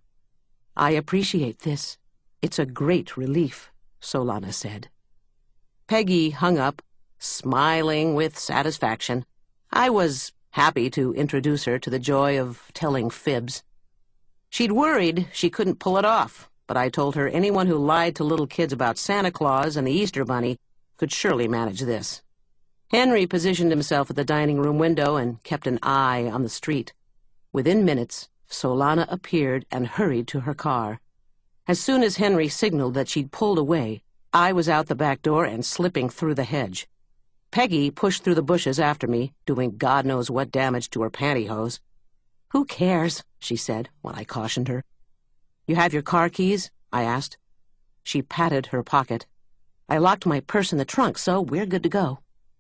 A: "I appreciate this. It's a great relief," Solana said. Peggy hung up, smiling with satisfaction. I was happy to introduce her to the joy of telling fibs. She'd worried she couldn't pull it off, but I told her anyone who lied to little kids about Santa Claus and the Easter Bunny could surely manage this. Henry positioned himself at the dining room window and kept an eye on the street. Within minutes, Solana appeared and hurried to her car. As soon as Henry signaled that she'd pulled away, I was out the back door and slipping through the hedge. Peggy pushed through the bushes after me, doing God knows what damage to her pantyhose. "Who cares?" she said when I cautioned her. "You have your car keys?" I asked. She patted her pocket. "I locked my purse in the trunk, so we're good to go."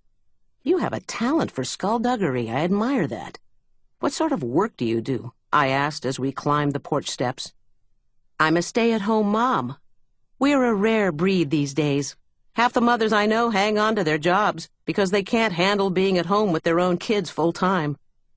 A: "You have a talent for skullduggery. I admire that. What sort of work do you do?" I asked as we climbed the porch steps. "I'm a stay-at-home mom. We're a rare breed these days. Half the mothers I know hang on to their jobs because they can't handle being at home with their own kids full-time."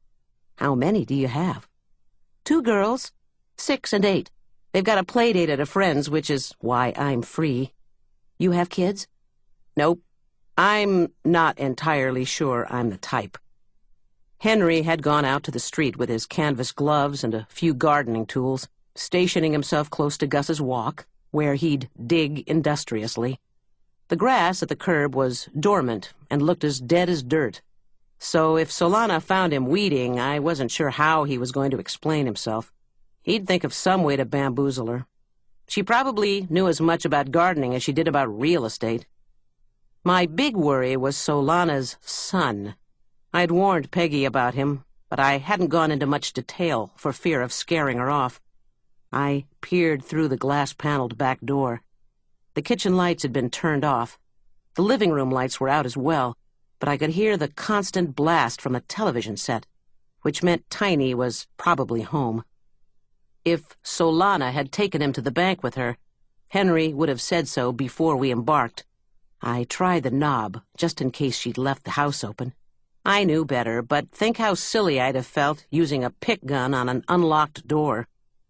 A: "How many do you have?" "Two girls, six and eight. They've got a play date at a friend's, which is why I'm free." "You have kids?" "Nope. I'm not entirely sure I'm the type." Henry had gone out to the street with his canvas gloves and a few gardening tools, stationing himself close to Gus's walk, where he'd dig industriously. The grass at the curb was dormant and looked as dead as dirt, so if Solana found him weeding, I wasn't sure how he was going to explain himself. He'd think of some way to bamboozle her. She probably knew as much about gardening as she did about real estate. My big worry was Solana's son. I'd warned Peggy about him, but I hadn't gone into much detail for fear of scaring her off. I peered through the glass-paneled back door. The kitchen lights had been turned off. The living room lights were out as well, but I could hear the constant blast from a television set, which meant Tiny was probably home. If Solana had taken him to the bank with her, Henry would have said so before we embarked. I tried the knob, just in case she'd left the house open. I knew better, but think how silly I'd have felt using a pick gun on an unlocked door.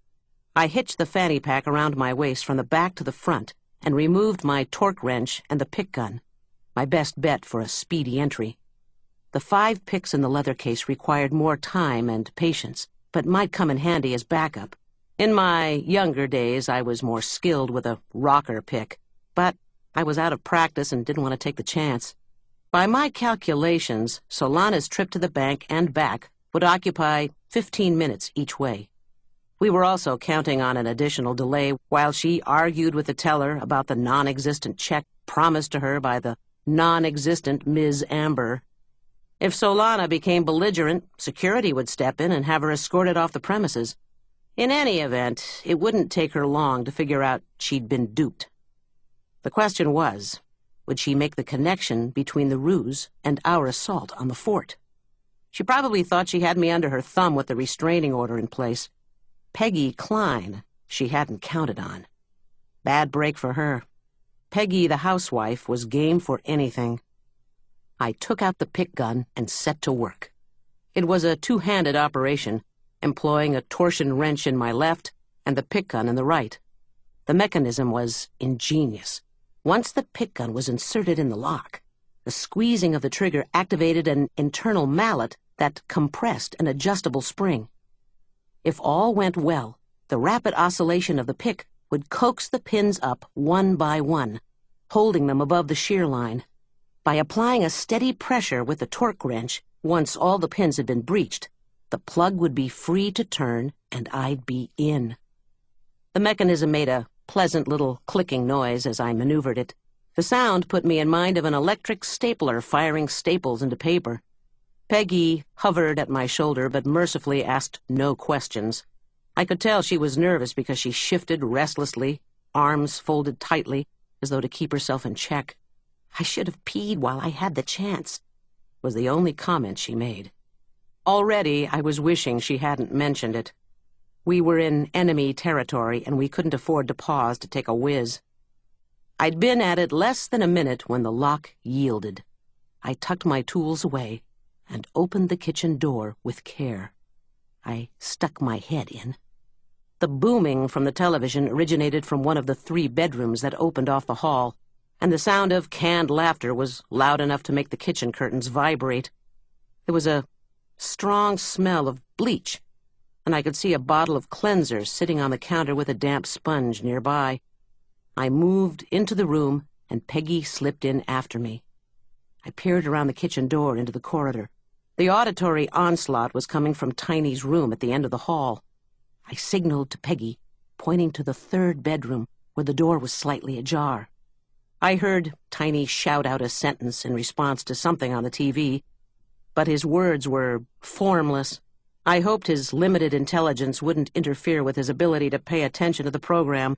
A: I hitched the fanny pack around my waist from the back to the front and removed my torque wrench and the pick gun, my best bet for a speedy entry. The five picks in the leather case required more time and patience, but might come in handy as backup. In my younger days, I was more skilled with a rocker pick, but I was out of practice and didn't want to take the chance. By my calculations, Solana's trip to the bank and back would occupy fifteen minutes each way. We were also counting on an additional delay while she argued with the teller about the non-existent check promised to her by the non-existent Miz Amber. If Solana became belligerent, security would step in and have her escorted off the premises. In any event, it wouldn't take her long to figure out she'd been duped. The question was, would she make the connection between the ruse and our assault on the fort? She probably thought she had me under her thumb with the restraining order in place. Peggy Klein she hadn't counted on. Bad break for her. Peggy, the housewife, was game for anything. I took out the pick gun and set to work. It was a two-handed operation, employing a torsion wrench in my left and the pick gun in the right. The mechanism was ingenious. Once the pick gun was inserted in the lock, the squeezing of the trigger activated an internal mallet that compressed an adjustable spring. If all went well, the rapid oscillation of the pick would coax the pins up one by one, holding them above the shear line. By applying a steady pressure with the torque wrench, once all the pins had been breached, the plug would be free to turn and I'd be in. The mechanism made a pleasant little clicking noise as I maneuvered it. The sound put me in mind of an electric stapler firing staples into paper. Peggy hovered at my shoulder but mercifully asked no questions. I could tell she was nervous because she shifted restlessly, arms folded tightly, as though to keep herself in check. I should have peed while I had the chance, was the only comment she made. Already I was wishing she hadn't mentioned it. We were in enemy territory, and we couldn't afford to pause to take a whiz. I'd been at it less than a minute when the lock yielded. I tucked my tools away and opened the kitchen door with care. I stuck my head in. The booming from the television originated from one of the three bedrooms that opened off the hall, and the sound of canned laughter was loud enough to make the kitchen curtains vibrate. There was a strong smell of bleach, and I could see a bottle of cleanser sitting on the counter with a damp sponge nearby. I moved into the room, and Peggy slipped in after me. I peered around the kitchen door into the corridor. The auditory onslaught was coming from Tiny's room at the end of the hall. I signaled to Peggy, pointing to the third bedroom, where the door was slightly ajar. I heard Tiny shout out a sentence in response to something on the T V, but his words were formless. I hoped his limited intelligence wouldn't interfere with his ability to pay attention to the program.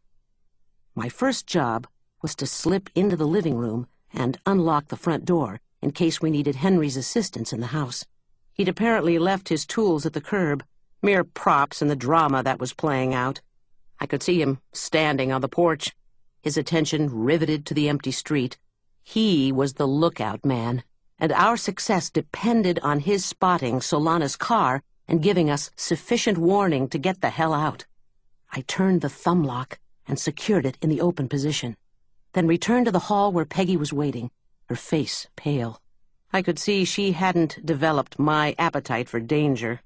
A: My first job was to slip into the living room and unlock the front door in case we needed Henry's assistance in the house. He'd apparently left his tools at the curb, mere props in the drama that was playing out. I could see him standing on the porch, his attention riveted to the empty street. He was the lookout man, and our success depended on his spotting Solana's car and giving us sufficient warning to get the hell out. I turned the thumb lock and secured it in the open position, then returned to the hall where Peggy was waiting, her face pale. I could see she hadn't developed my appetite for danger.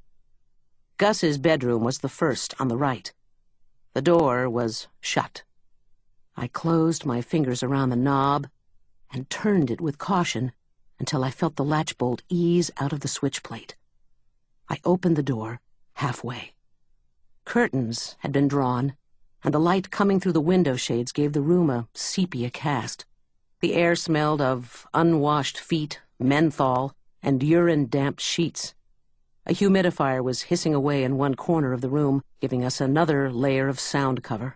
A: Gus's bedroom was the first on the right. The door was shut. I closed my fingers around the knob and turned it with caution until I felt the latch bolt ease out of the switch plate. I opened the door halfway. Curtains had been drawn, and the light coming through the window shades gave the room a sepia cast. The air smelled of unwashed feet, menthol, and urine-damped sheets. A humidifier was hissing away in one corner of the room, giving us another layer of sound cover.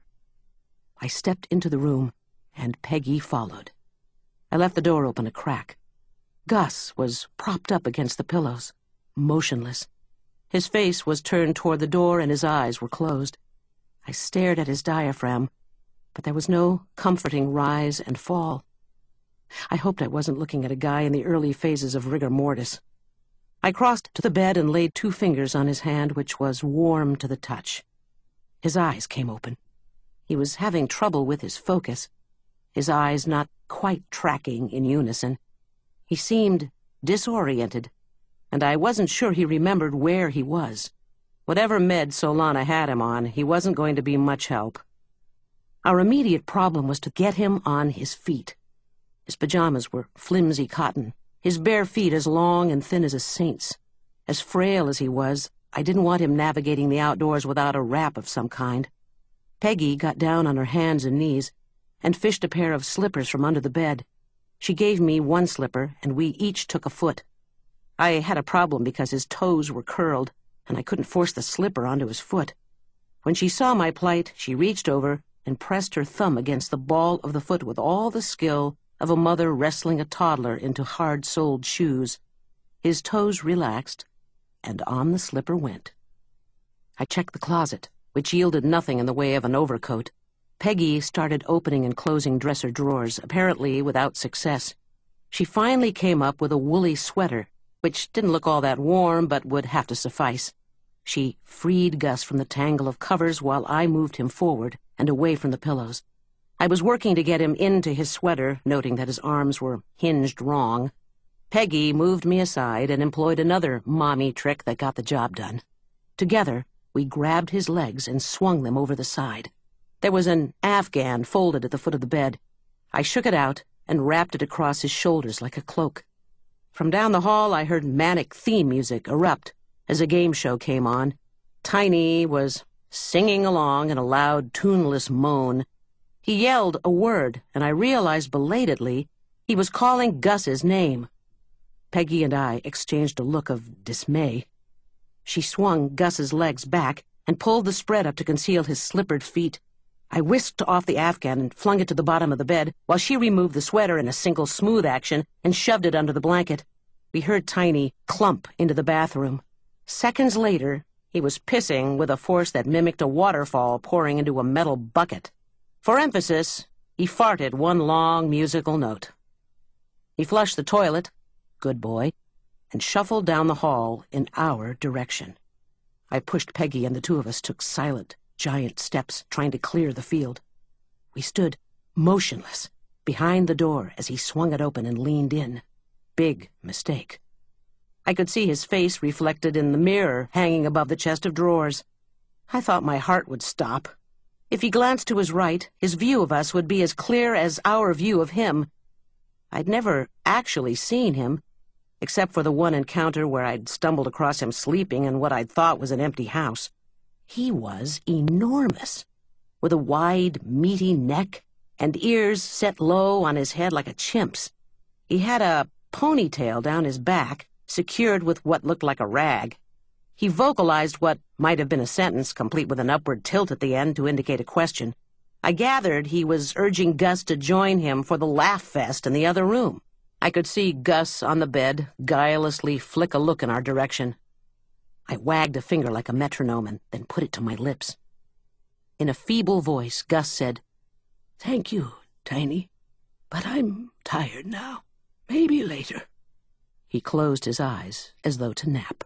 A: I stepped into the room, and Peggy followed. I left the door open a crack. Gus was propped up against the pillows, motionless. His face was turned toward the door, and his eyes were closed. I stared at his diaphragm, but there was no comforting rise and fall. I hoped I wasn't looking at a guy in the early phases of rigor mortis. I crossed to the bed and laid two fingers on his hand, which was warm to the touch. His eyes came open. He was having trouble with his focus, his eyes not quite tracking in unison. He seemed disoriented, and I wasn't sure he remembered where he was. Whatever med Solana had him on, he wasn't going to be much help. Our immediate problem was to get him on his feet. His pajamas were flimsy cotton, his bare feet as long and thin as a saint's. As frail as he was, I didn't want him navigating the outdoors without a wrap of some kind. Peggy got down on her hands and knees and fished a pair of slippers from under the bed. She gave me one slipper, and we each took a foot. I had a problem because his toes were curled, and I couldn't force the slipper onto his foot. When she saw my plight, she reached over and pressed her thumb against the ball of the foot with all the skill of a mother wrestling a toddler into hard-soled shoes. His toes relaxed, and on the slipper went. I checked the closet, which yielded nothing in the way of an overcoat. Peggy started opening and closing dresser drawers, apparently without success. She finally came up with a woolly sweater, which didn't look all that warm but would have to suffice. She freed Gus from the tangle of covers while I moved him forward and away from the pillows. I was working to get him into his sweater, noting that his arms were hinged wrong. Peggy moved me aside and employed another mommy trick that got the job done. Together, we grabbed his legs and swung them over the side. There was an Afghan folded at the foot of the bed. I shook it out and wrapped it across his shoulders like a cloak. From down the hall, I heard manic theme music erupt as a game show came on. Tiny was singing along in a loud, tuneless moan. He yelled a word, and I realized belatedly he was calling Gus's name. Peggy and I exchanged a look of dismay. She swung Gus's legs back and pulled the spread up to conceal his slippered feet. I whisked off the Afghan and flung it to the bottom of the bed, while she removed the sweater in a single smooth action and shoved it under the blanket. We heard Tiny clump into the bathroom. Seconds later, he was pissing with a force that mimicked a waterfall pouring into a metal bucket. For emphasis, he farted one long musical note. He flushed the toilet, good boy, and shuffled down the hall in our direction. I pushed Peggy, and the two of us took silent, giant steps, trying to clear the field. We stood motionless behind the door as he swung it open and leaned in. Big mistake. I could see his face reflected in the mirror hanging above the chest of drawers. I thought my heart would stop. If he glanced to his right, his view of us would be as clear as our view of him. I'd never actually seen him, except for the one encounter where I'd stumbled across him sleeping in what I'd thought was an empty house. He was enormous, with a wide, meaty neck and ears set low on his head like a chimp's. He had a ponytail down his back, secured with what looked like a rag. He vocalized what might have been a sentence, complete with an upward tilt at the end to indicate a question. I gathered he was urging Gus to join him for the laugh fest in the other room. I could see Gus on the bed guilelessly flick a look in our direction. I wagged a finger like a metronome and then put it to my lips. In a feeble voice, Gus said, "Thank you, Tiny, but I'm tired now. Maybe later." He closed his eyes as though to nap.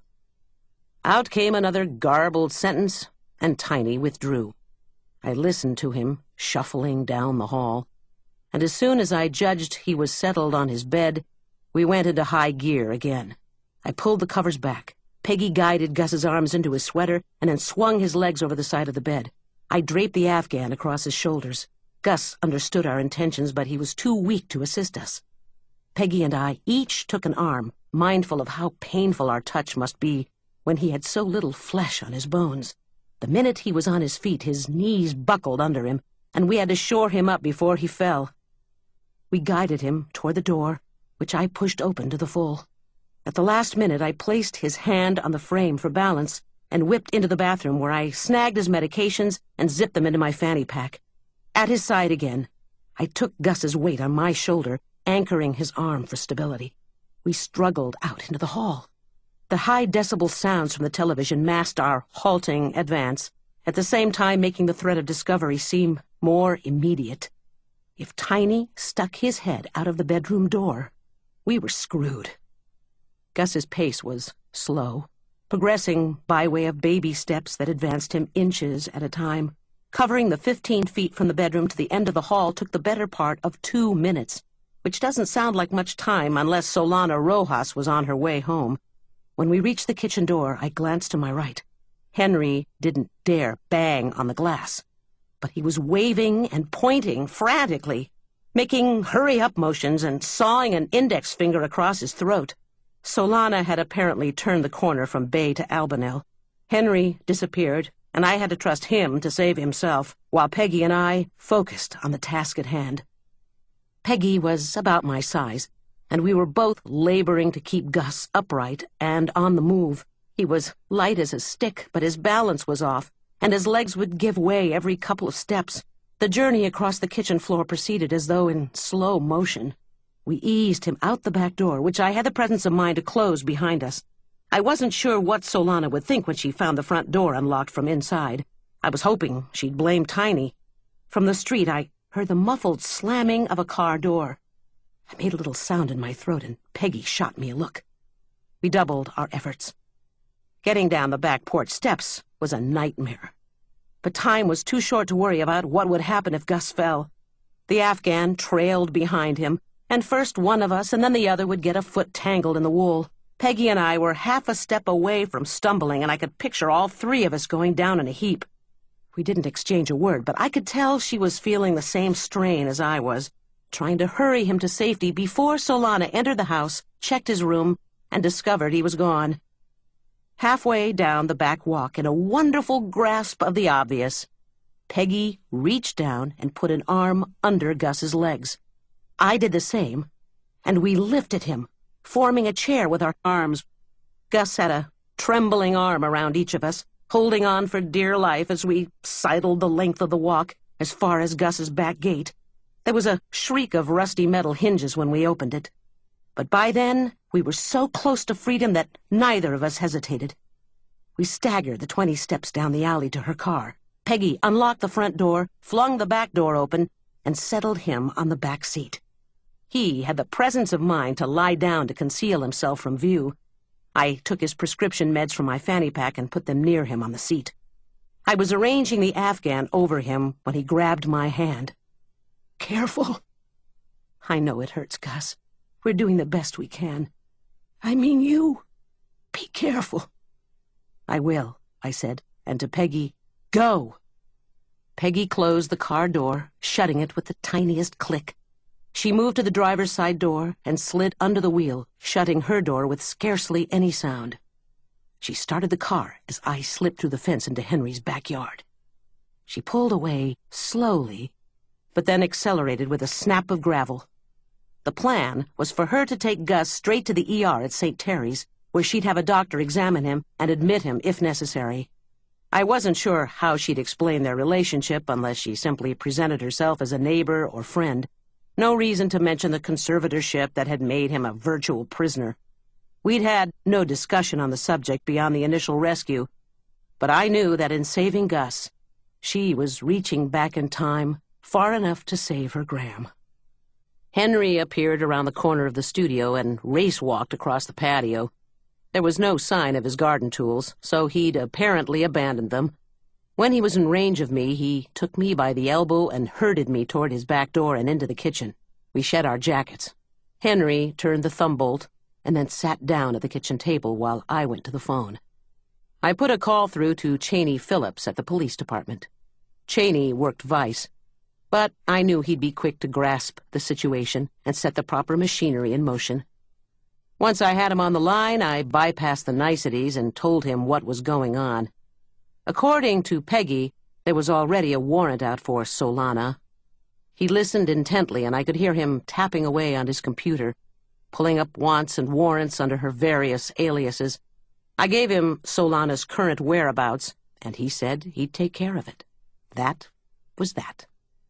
A: Out came another garbled sentence, and Tiny withdrew. I listened to him, shuffling down the hall, and as soon as I judged he was settled on his bed, We went into high gear again. I pulled the covers back. Peggy guided Gus's arms into his sweater and then swung his legs over the side of the bed. I draped the Afghan across his shoulders. Gus understood our intentions, but he was too weak to assist us. Peggy and I each took an arm, mindful of how painful our touch must be when he had so little flesh on his bones. The minute he was on his feet, his knees buckled under him, and we had to shore him up before he fell. We guided him toward the door, which I pushed open to the full. At the last minute, I placed his hand on the frame for balance and whipped into the bathroom, where I snagged his medications and zipped them into my fanny pack. At his side again, I took Gus's weight on my shoulder, anchoring his arm for stability. We struggled out into the hall. The high-decibel sounds from the television masked our halting advance, at the same time making the threat of discovery seem more immediate. If Tiny stuck his head out of the bedroom door, we were screwed. Gus's pace was slow, progressing by way of baby steps that advanced him inches at a time. Covering the fifteen feet from the bedroom to the end of the hall took the better part of two minutes, which doesn't sound like much time unless Solana Rojas was on her way home. When we reached the kitchen door, I glanced to my right. Henry didn't dare bang on the glass, but he was waving and pointing frantically, making hurry-up motions and sawing an index finger across his throat. Solana had apparently turned the corner from Bay to Albanel. Henry disappeared, and I had to trust him to save himself, while Peggy and I focused on the task at hand. Peggy was about my size, and we were both laboring to keep Gus upright and on the move. He was light as a stick, but his balance was off, and his legs would give way every couple of steps. The journey across the kitchen floor proceeded as though in slow motion. We eased him out the back door, which I had the presence of mind to close behind us. I wasn't sure what Solana would think when she found the front door unlocked from inside. I was hoping she'd blame Tiny. From the street, I heard the muffled slamming of a car door. I made a little sound in my throat, and Peggy shot me a look. We doubled our efforts. Getting down the back porch steps was a nightmare. But time was too short to worry about what would happen if Gus fell. The Afghan trailed behind him, and first one of us and then the other would get a foot tangled in the wool. Peggy and I were half a step away from stumbling, and I could picture all three of us going down in a heap. We didn't exchange a word, but I could tell she was feeling the same strain as I was, trying to hurry him to safety before Solana entered the house, checked his room, and discovered he was gone. Halfway down the back walk, in a wonderful grasp of the obvious, Peggy reached down and put an arm under Gus's legs. I did the same, and we lifted him, forming a chair with our arms. Gus had a trembling arm around each of us, holding on for dear life as we sidled the length of the walk as far as Gus's back gate. There was a shriek of rusty metal hinges when we opened it. But by then, we were so close to freedom that neither of us hesitated. We staggered the twenty steps down the alley to her car. Peggy unlocked the front door, flung the back door open, and settled him on the back seat. He had the presence of mind to lie down to conceal himself from view. I took his prescription meds from my fanny pack and put them near him on the seat. I was arranging the Afghan over him when he grabbed my hand. "Careful." "I know it hurts, Gus. We're doing the best we can." "I mean you. Be careful." "I will," I said, and to Peggy, "Go." Peggy closed the car door, shutting it with the tiniest click. She moved to the driver's side door and slid under the wheel, shutting her door with scarcely any sound. She started the car as I slipped through the fence into Henry's backyard. She pulled away slowly, but then accelerated with a snap of gravel. The plan was for her to take Gus straight to the E R at Saint Terry's, where she'd have a doctor examine him and admit him if necessary. I wasn't sure how she'd explain their relationship unless she simply presented herself as a neighbor or friend. No reason to mention the conservatorship that had made him a virtual prisoner. We'd had no discussion on the subject beyond the initial rescue, but I knew that in saving Gus, she was reaching back in time far enough to save her Graham. Henry appeared around the corner of the studio and race-walked across the patio. There was no sign of his garden tools, so he'd apparently abandoned them. When he was in range of me, he took me by the elbow and herded me toward his back door and into the kitchen. We shed our jackets. Henry turned the thumb bolt and then sat down at the kitchen table while I went to the phone. I put a call through to Cheney Phillips at the police department. Cheney worked Vice, but I knew he'd be quick to grasp the situation and set the proper machinery in motion. Once I had him on the line, I bypassed the niceties and told him what was going on. According to Peggy, there was already a warrant out for Solana. He listened intently, and I could hear him tapping away on his computer, pulling up wants and warrants under her various aliases. I gave him Solana's current whereabouts, and he said he'd take care of it. That was that.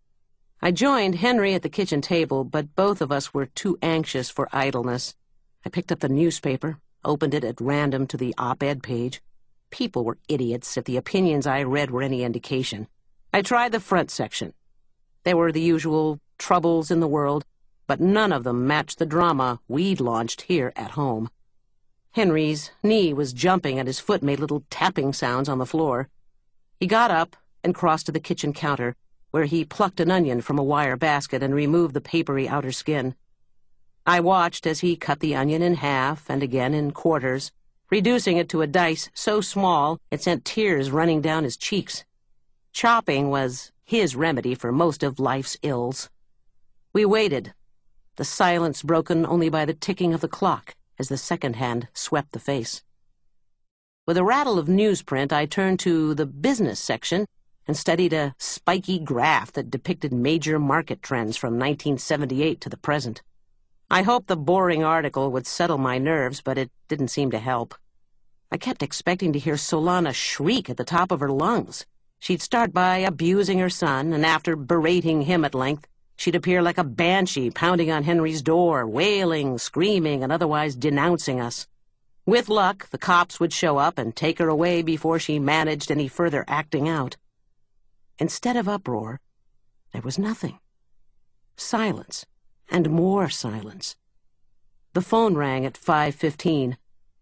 A: I joined Henry at the kitchen table, but both of us were too anxious for idleness. I picked up the newspaper, opened it at random to the op-ed page. People were idiots if the opinions I read were any indication. I tried the front section. There were the usual troubles in the world, but none of them matched the drama we'd launched here at home. Henry's knee was jumping and his foot made little tapping sounds on the floor. He got up and crossed to the kitchen counter, where he plucked an onion from a wire basket and removed the papery outer skin. I watched as he cut the onion in half and again in quarters, reducing it to a dice so small it sent tears running down his cheeks. Chopping was his remedy for most of life's ills. We waited, the silence broken only by the ticking of the clock as the second hand swept the face. With a rattle of newsprint, I turned to the business section and studied a spiky graph that depicted major market trends from nineteen seventy-eight to the present. I hoped the boring article would settle my nerves, but it didn't seem to help. I kept expecting to hear Solana shriek at the top of her lungs. She'd start by abusing her son, and after berating him at length, she'd appear like a banshee pounding on Henry's door, wailing, screaming, and otherwise denouncing us. With luck, the cops would show up and take her away before she managed any further acting out. Instead of uproar, there was nothing. Silence, and more silence. The phone rang at five fifteen.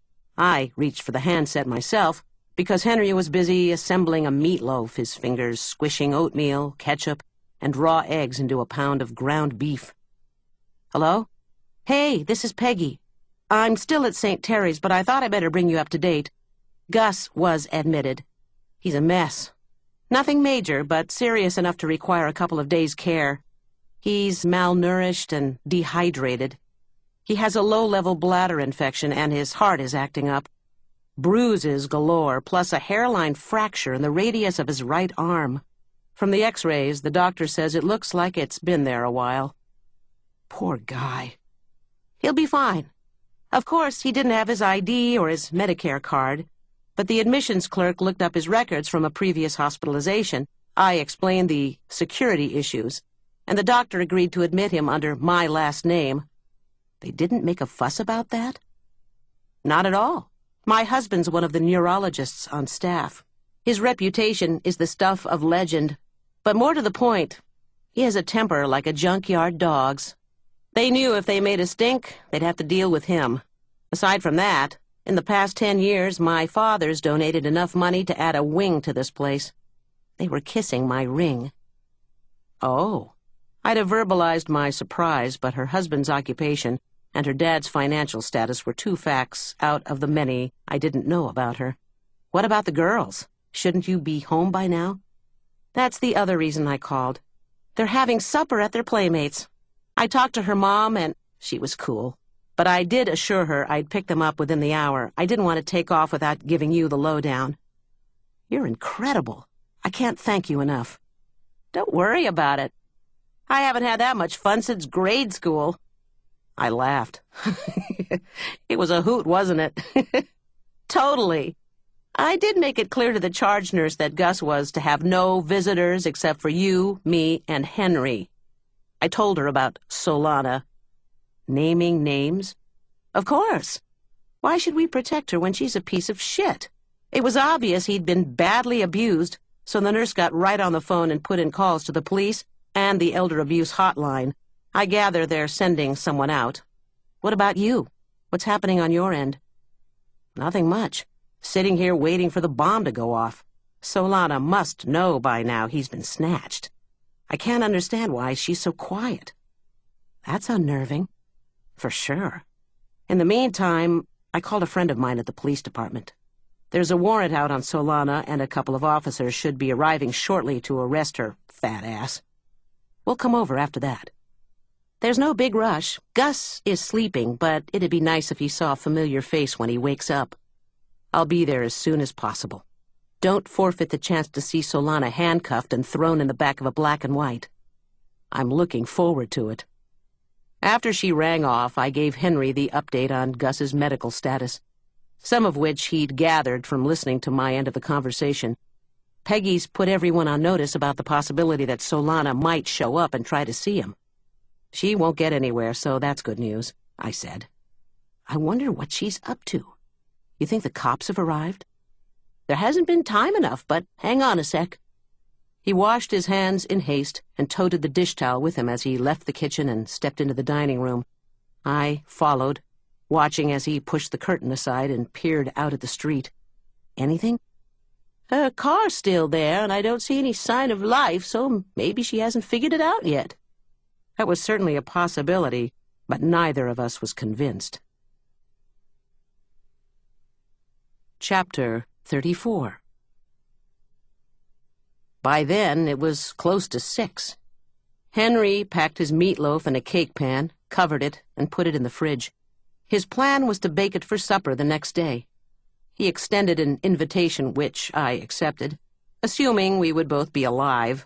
A: I reached for the handset myself, because Henry was busy assembling a meatloaf, his fingers squishing oatmeal, ketchup, and raw eggs into a pound of ground beef. Hello? Hey, this is Peggy. I'm still at Saint Terry's, but I thought I better bring you up to date. Gus was admitted. He's a mess. Nothing major, but serious enough to require a couple of days' care. He's malnourished and dehydrated. He has a low-level bladder infection, and his heart is acting up. Bruises galore, plus a hairline fracture in the radius of his right arm. From the x-rays, the doctor says it looks like it's been there a while. Poor guy. He'll be fine. Of course, he didn't have his I D or his Medicare card, but the admissions clerk looked up his records from a previous hospitalization. I explained the security issues, and the doctor agreed to admit him under my last name. They didn't make a fuss about that? Not at all. My husband's one of the neurologists on staff. His reputation is the stuff of legend, but more to the point, he has a temper like a junkyard dog's. They knew if they made a stink, they'd have to deal with him. Aside from that, in the past ten years, my father's donated enough money to add a wing to this place. They were kissing my ring. Oh. I'd have verbalized my surprise, but her husband's occupation and her dad's financial status were two facts out of the many I didn't know about her. What about the girls? Shouldn't you be home by now? That's the other reason I called. They're having supper at their playmates. I talked to her mom, and she was cool. But I did assure her I'd pick them up within the hour. I didn't want to take off without giving you the lowdown. You're incredible. I can't thank you enough. Don't worry about it. I haven't had that much fun since grade school. I laughed. It was a hoot, wasn't it? Totally. I did make it clear to the charge nurse that Gus was to have no visitors except for you, me, and Henry. I told her about Solana. Naming names? Of course. Why should we protect her when she's a piece of shit? It was obvious he'd been badly abused, so the nurse got right on the phone and put in calls to the police and the elder abuse hotline. I gather they're sending someone out. What about you? What's happening on your end? Nothing much. Sitting here waiting for the bomb to go off. Solana must know by now he's been snatched. I can't understand why she's so quiet. That's unnerving. For sure. In the meantime, I called a friend of mine at the police department. There's a warrant out on Solana, and a couple of officers should be arriving shortly to arrest her fat ass. We'll come over after that. There's no big rush. Gus is sleeping, but it'd be nice if he saw a familiar face when he wakes up. I'll be there as soon as possible. Don't forfeit the chance to see Solana handcuffed and thrown in the back of a black and white. I'm looking forward to it. After she rang off, I gave Henry the update on Gus's medical status, some of which he'd gathered from listening to my end of the conversation. Peggy's put everyone on notice about the possibility that Solana might show up and try to see him. She won't get anywhere, so that's good news, I said. I wonder what she's up to. You think the cops have arrived? There hasn't been time enough, but hang on a sec. He washed his hands in haste and toted the dish towel with him as he left the kitchen and stepped into the dining room. I followed, watching as he pushed the curtain aside and peered out at the street. Anything? Her car's still there, and I don't see any sign of life, so maybe she hasn't figured it out yet. That was certainly a possibility, but neither of us was convinced. Chapter thirty-four. By then, it was close to six. Henry packed his meatloaf in a cake pan, covered it, and put it in the fridge. His plan was to bake it for supper the next day. He extended an invitation which I accepted, assuming we would both be alive.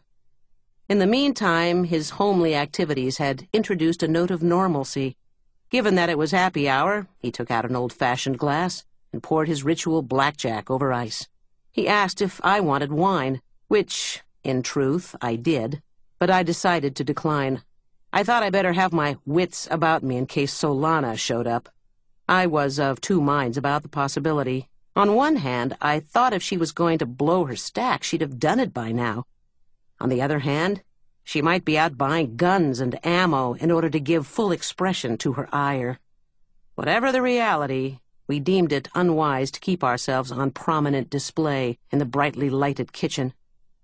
A: In the meantime, his homely activities had introduced a note of normalcy. Given that it was happy hour, he took out an old-fashioned glass and poured his ritual blackjack over ice. He asked if I wanted wine, which, in truth, I did, but I decided to decline. I thought I better have my wits about me in case Solana showed up. I was of two minds about the possibility. On one hand, I thought if she was going to blow her stack, she'd have done it by now. On the other hand, she might be out buying guns and ammo in order to give full expression to her ire. Whatever the reality, we deemed it unwise to keep ourselves on prominent display in the brightly lighted kitchen.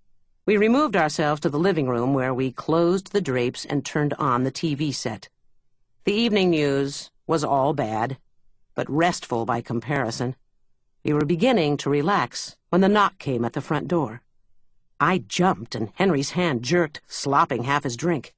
A: We removed ourselves to the living room where we closed the drapes and turned on the T V set. The evening news was all bad, but restful by comparison. We were beginning to relax when the knock came at the front door. I jumped and Henry's hand jerked, slopping half his drink.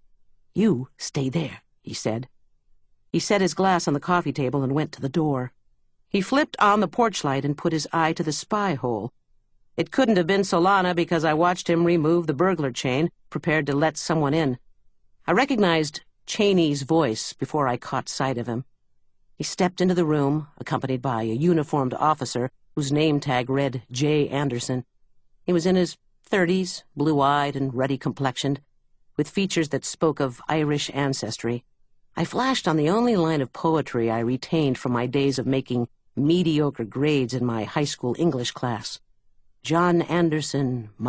A: "You stay there," he said. He set his glass on the coffee table and went to the door. He flipped on the porch light and put his eye to the spy hole. It couldn't have been Solana because I watched him remove the burglar chain, prepared to let someone in. I recognized Cheney's voice before I caught sight of him. He stepped into the room, accompanied by a uniformed officer whose name tag read J. Anderson. He was in his thirties, blue-eyed and ruddy-complexioned, with features that spoke of Irish ancestry. I flashed on the only line of poetry I retained from my days of making mediocre grades in my high school English class. John Anderson,